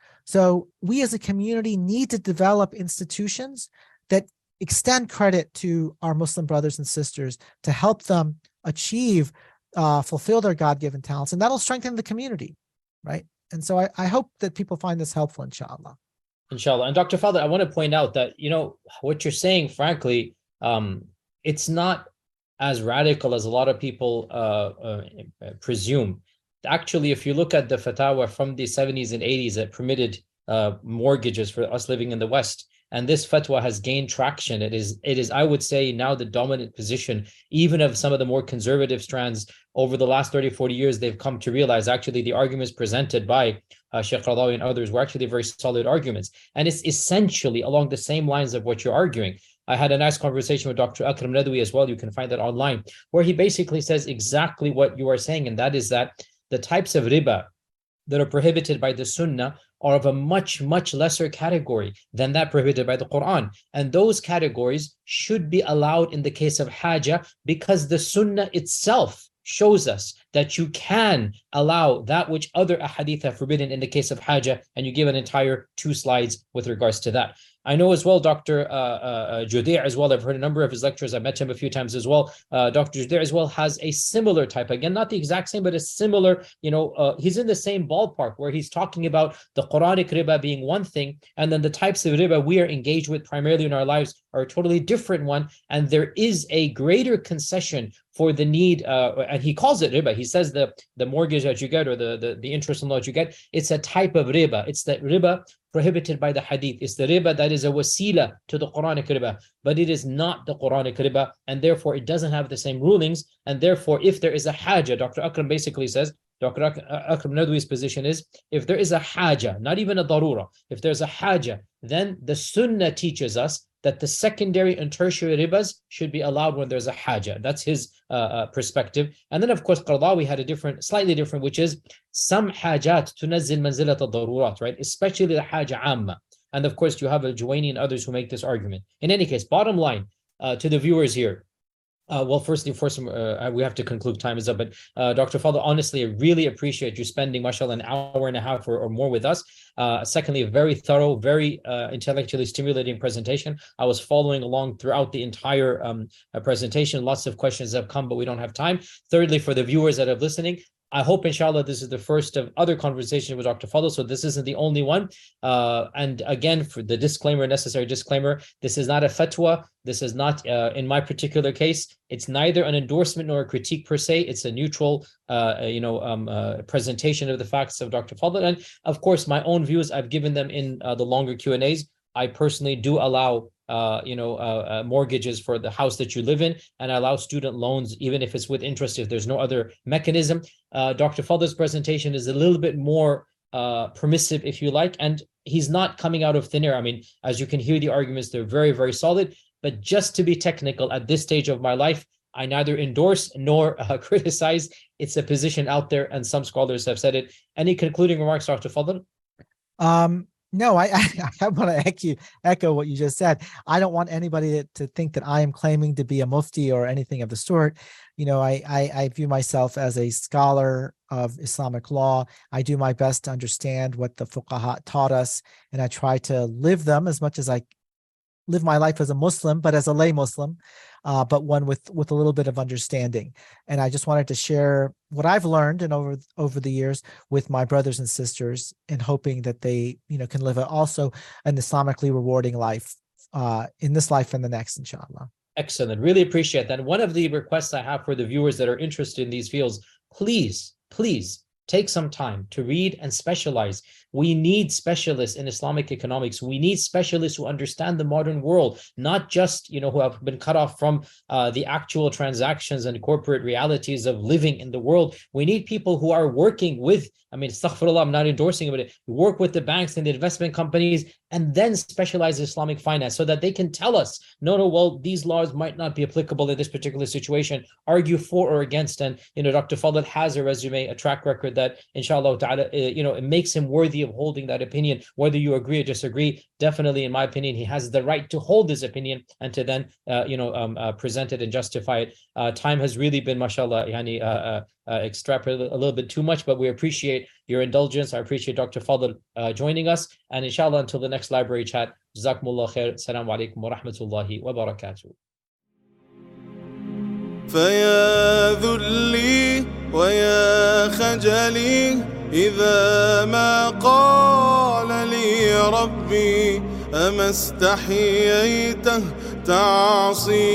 So we as a community need to develop institutions that extend credit to our Muslim brothers and sisters to help them achieve, uh, fulfill their God-given talents, and that'll strengthen the community, right? And so I, I hope that people find this helpful, inshallah. Inshallah. And Doctor Fadl, I want to point out that, you know, what you're saying, frankly, um, it's not as radical as a lot of people uh, uh, presume. Actually, if you look at the fatwa from the seventies and eighties that permitted uh, mortgages for us living in the West, And this fatwa has gained traction. It is, it is, I would say, now the dominant position, even of some of the more conservative strands. Over the last thirty, forty years, they've come to realize actually the arguments presented by uh, Sheikh Qaradawi and others were actually very solid arguments. And it's essentially along the same lines of what you're arguing. I had a nice conversation with Doctor Akram Nadwi as well. You can find that online, where he basically says exactly what you are saying. And that is that the types of riba that are prohibited by the Sunnah are of a much, much lesser category than that prohibited by the Quran. And those categories should be allowed in the case of haja, because the Sunnah itself shows us that you can allow that which other ahadith have forbidden in the case of haja, and you give an entire two slides with regards to that. I know as well Doctor Uh, uh, Judair as well. I've heard a number of his lectures. I met him a few times as well. Uh, Doctor Judair as well has a similar type, again, not the exact same, but a similar, you know, uh, he's in the same ballpark where he's talking about the Quranic riba being one thing, and then the types of riba we are engaged with primarily in our lives are a totally different one. And there is a greater concession for the need, uh, and he calls it riba. He says the, the mortgage that you get, or the, the, the interest on that you get, it's a type of riba. It's that riba prohibited by the hadith. It's the riba that is a wasila to the Quranic riba, but it is not the Quranic riba, and therefore it doesn't have the same rulings. And therefore, if there is a haja, Doctor Akram basically says, Doctor Akram Nadwi's position is, if there is a haja, not even a darura, if there's a haja, then the Sunnah teaches us that the secondary and tertiary ribas should be allowed when there's a haja. That's his uh, uh, perspective. And then, of course, Qaradawi had a different, slightly different, which is some hajat tunazzil manzilat al-darurat, right? Especially the haja amma. And of course, you have Al-Juwayni and others who make this argument. In any case, bottom line uh, to the viewers here, Uh, well, firstly, first, uh, we have to conclude, time is up, but uh, Doctor Fadl, honestly, I really appreciate you spending, mashallah, an hour and a half or, or more with us. Uh, secondly, a very thorough, very uh, intellectually stimulating presentation. I was following along throughout the entire um, uh, presentation. Lots of questions have come, but we don't have time. Thirdly, for the viewers that are listening, I hope, inshallah, this is the first of other conversations with Doctor Fadl, so this isn't the only one. Uh, and again, for the disclaimer, necessary disclaimer, this is not a fatwa. This is not, uh, in my particular case, it's neither an endorsement nor a critique per se. It's a neutral, uh, you know, um, uh, presentation of the facts of Doctor Fadl. And of course, my own views, I've given them in uh, the longer Q and A's. I personally do allow Uh, you know, uh, uh, mortgages for the house that you live in, and I allow student loans, even if it's with interest, if there's no other mechanism. Uh, Doctor Fadl's presentation is a little bit more uh, permissive, if you like, and he's not coming out of thin air. I mean, as you can hear the arguments, they're very, very solid. But just to be technical at this stage of my life, I neither endorse nor uh, criticize. It's a position out there, and some scholars have said it. Any concluding remarks, Doctor Fadl? Um, No, I, I, I want to echo, echo what you just said. I don't want anybody to, to think that I am claiming to be a mufti or anything of the sort. You know, I, I, I view myself as a scholar of Islamic law. I do my best to understand what the fuqaha taught us, and I try to live them as much as I live my life as a Muslim, but as a lay Muslim, uh, but one with, with a little bit of understanding. And I just wanted to share what I've learned and over over the years with my brothers and sisters, and hoping that they, you know, can live a, also an Islamically rewarding life uh, in this life and the next, inshallah. Excellent. Really appreciate that. One of the requests I have for the viewers that are interested in these fields, please, please take some time to read and specialize. We need specialists in Islamic economics. We need specialists who understand the modern world, not just, you know, who have been cut off from uh, the actual transactions and corporate realities of living in the world. We need people who are working with, I mean, astaghfirullah, I'm not endorsing it, but work with the banks and the investment companies, and then specialize in Islamic finance so that they can tell us, no, no, well, these laws might not be applicable in this particular situation, argue for or against. And, you know, Doctor Fadl has a resume, a track record that, inshallah ta'ala, uh, you know, it makes him worthy of holding that opinion. Whether you agree or disagree, definitely, in my opinion, he has the right to hold his opinion and to then, uh, you know, um, uh, present it and justify it. Uh, time has really been, mashallah, yani, uh, uh, uh, extrapolate a little bit too much, but we appreciate your indulgence. I appreciate Doctor Fadl uh, joining us. And inshallah, until the next library chat, jazakumullah khair. Assalamu alaikum wa rahmatullahi wa barakatuh. فيا ذلي ويا خجلي إذا ما قال لي ربي أما استحييته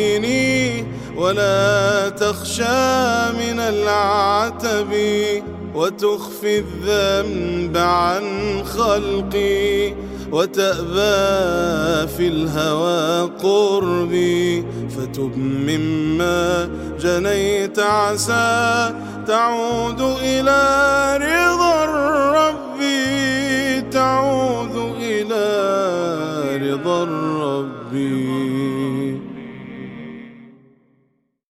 تعصيني ولا تخشى من العتب وتخفي الذنب عن خلقي وتأبى في الهوى قربي فتب مما جنيت عسى تعود إلى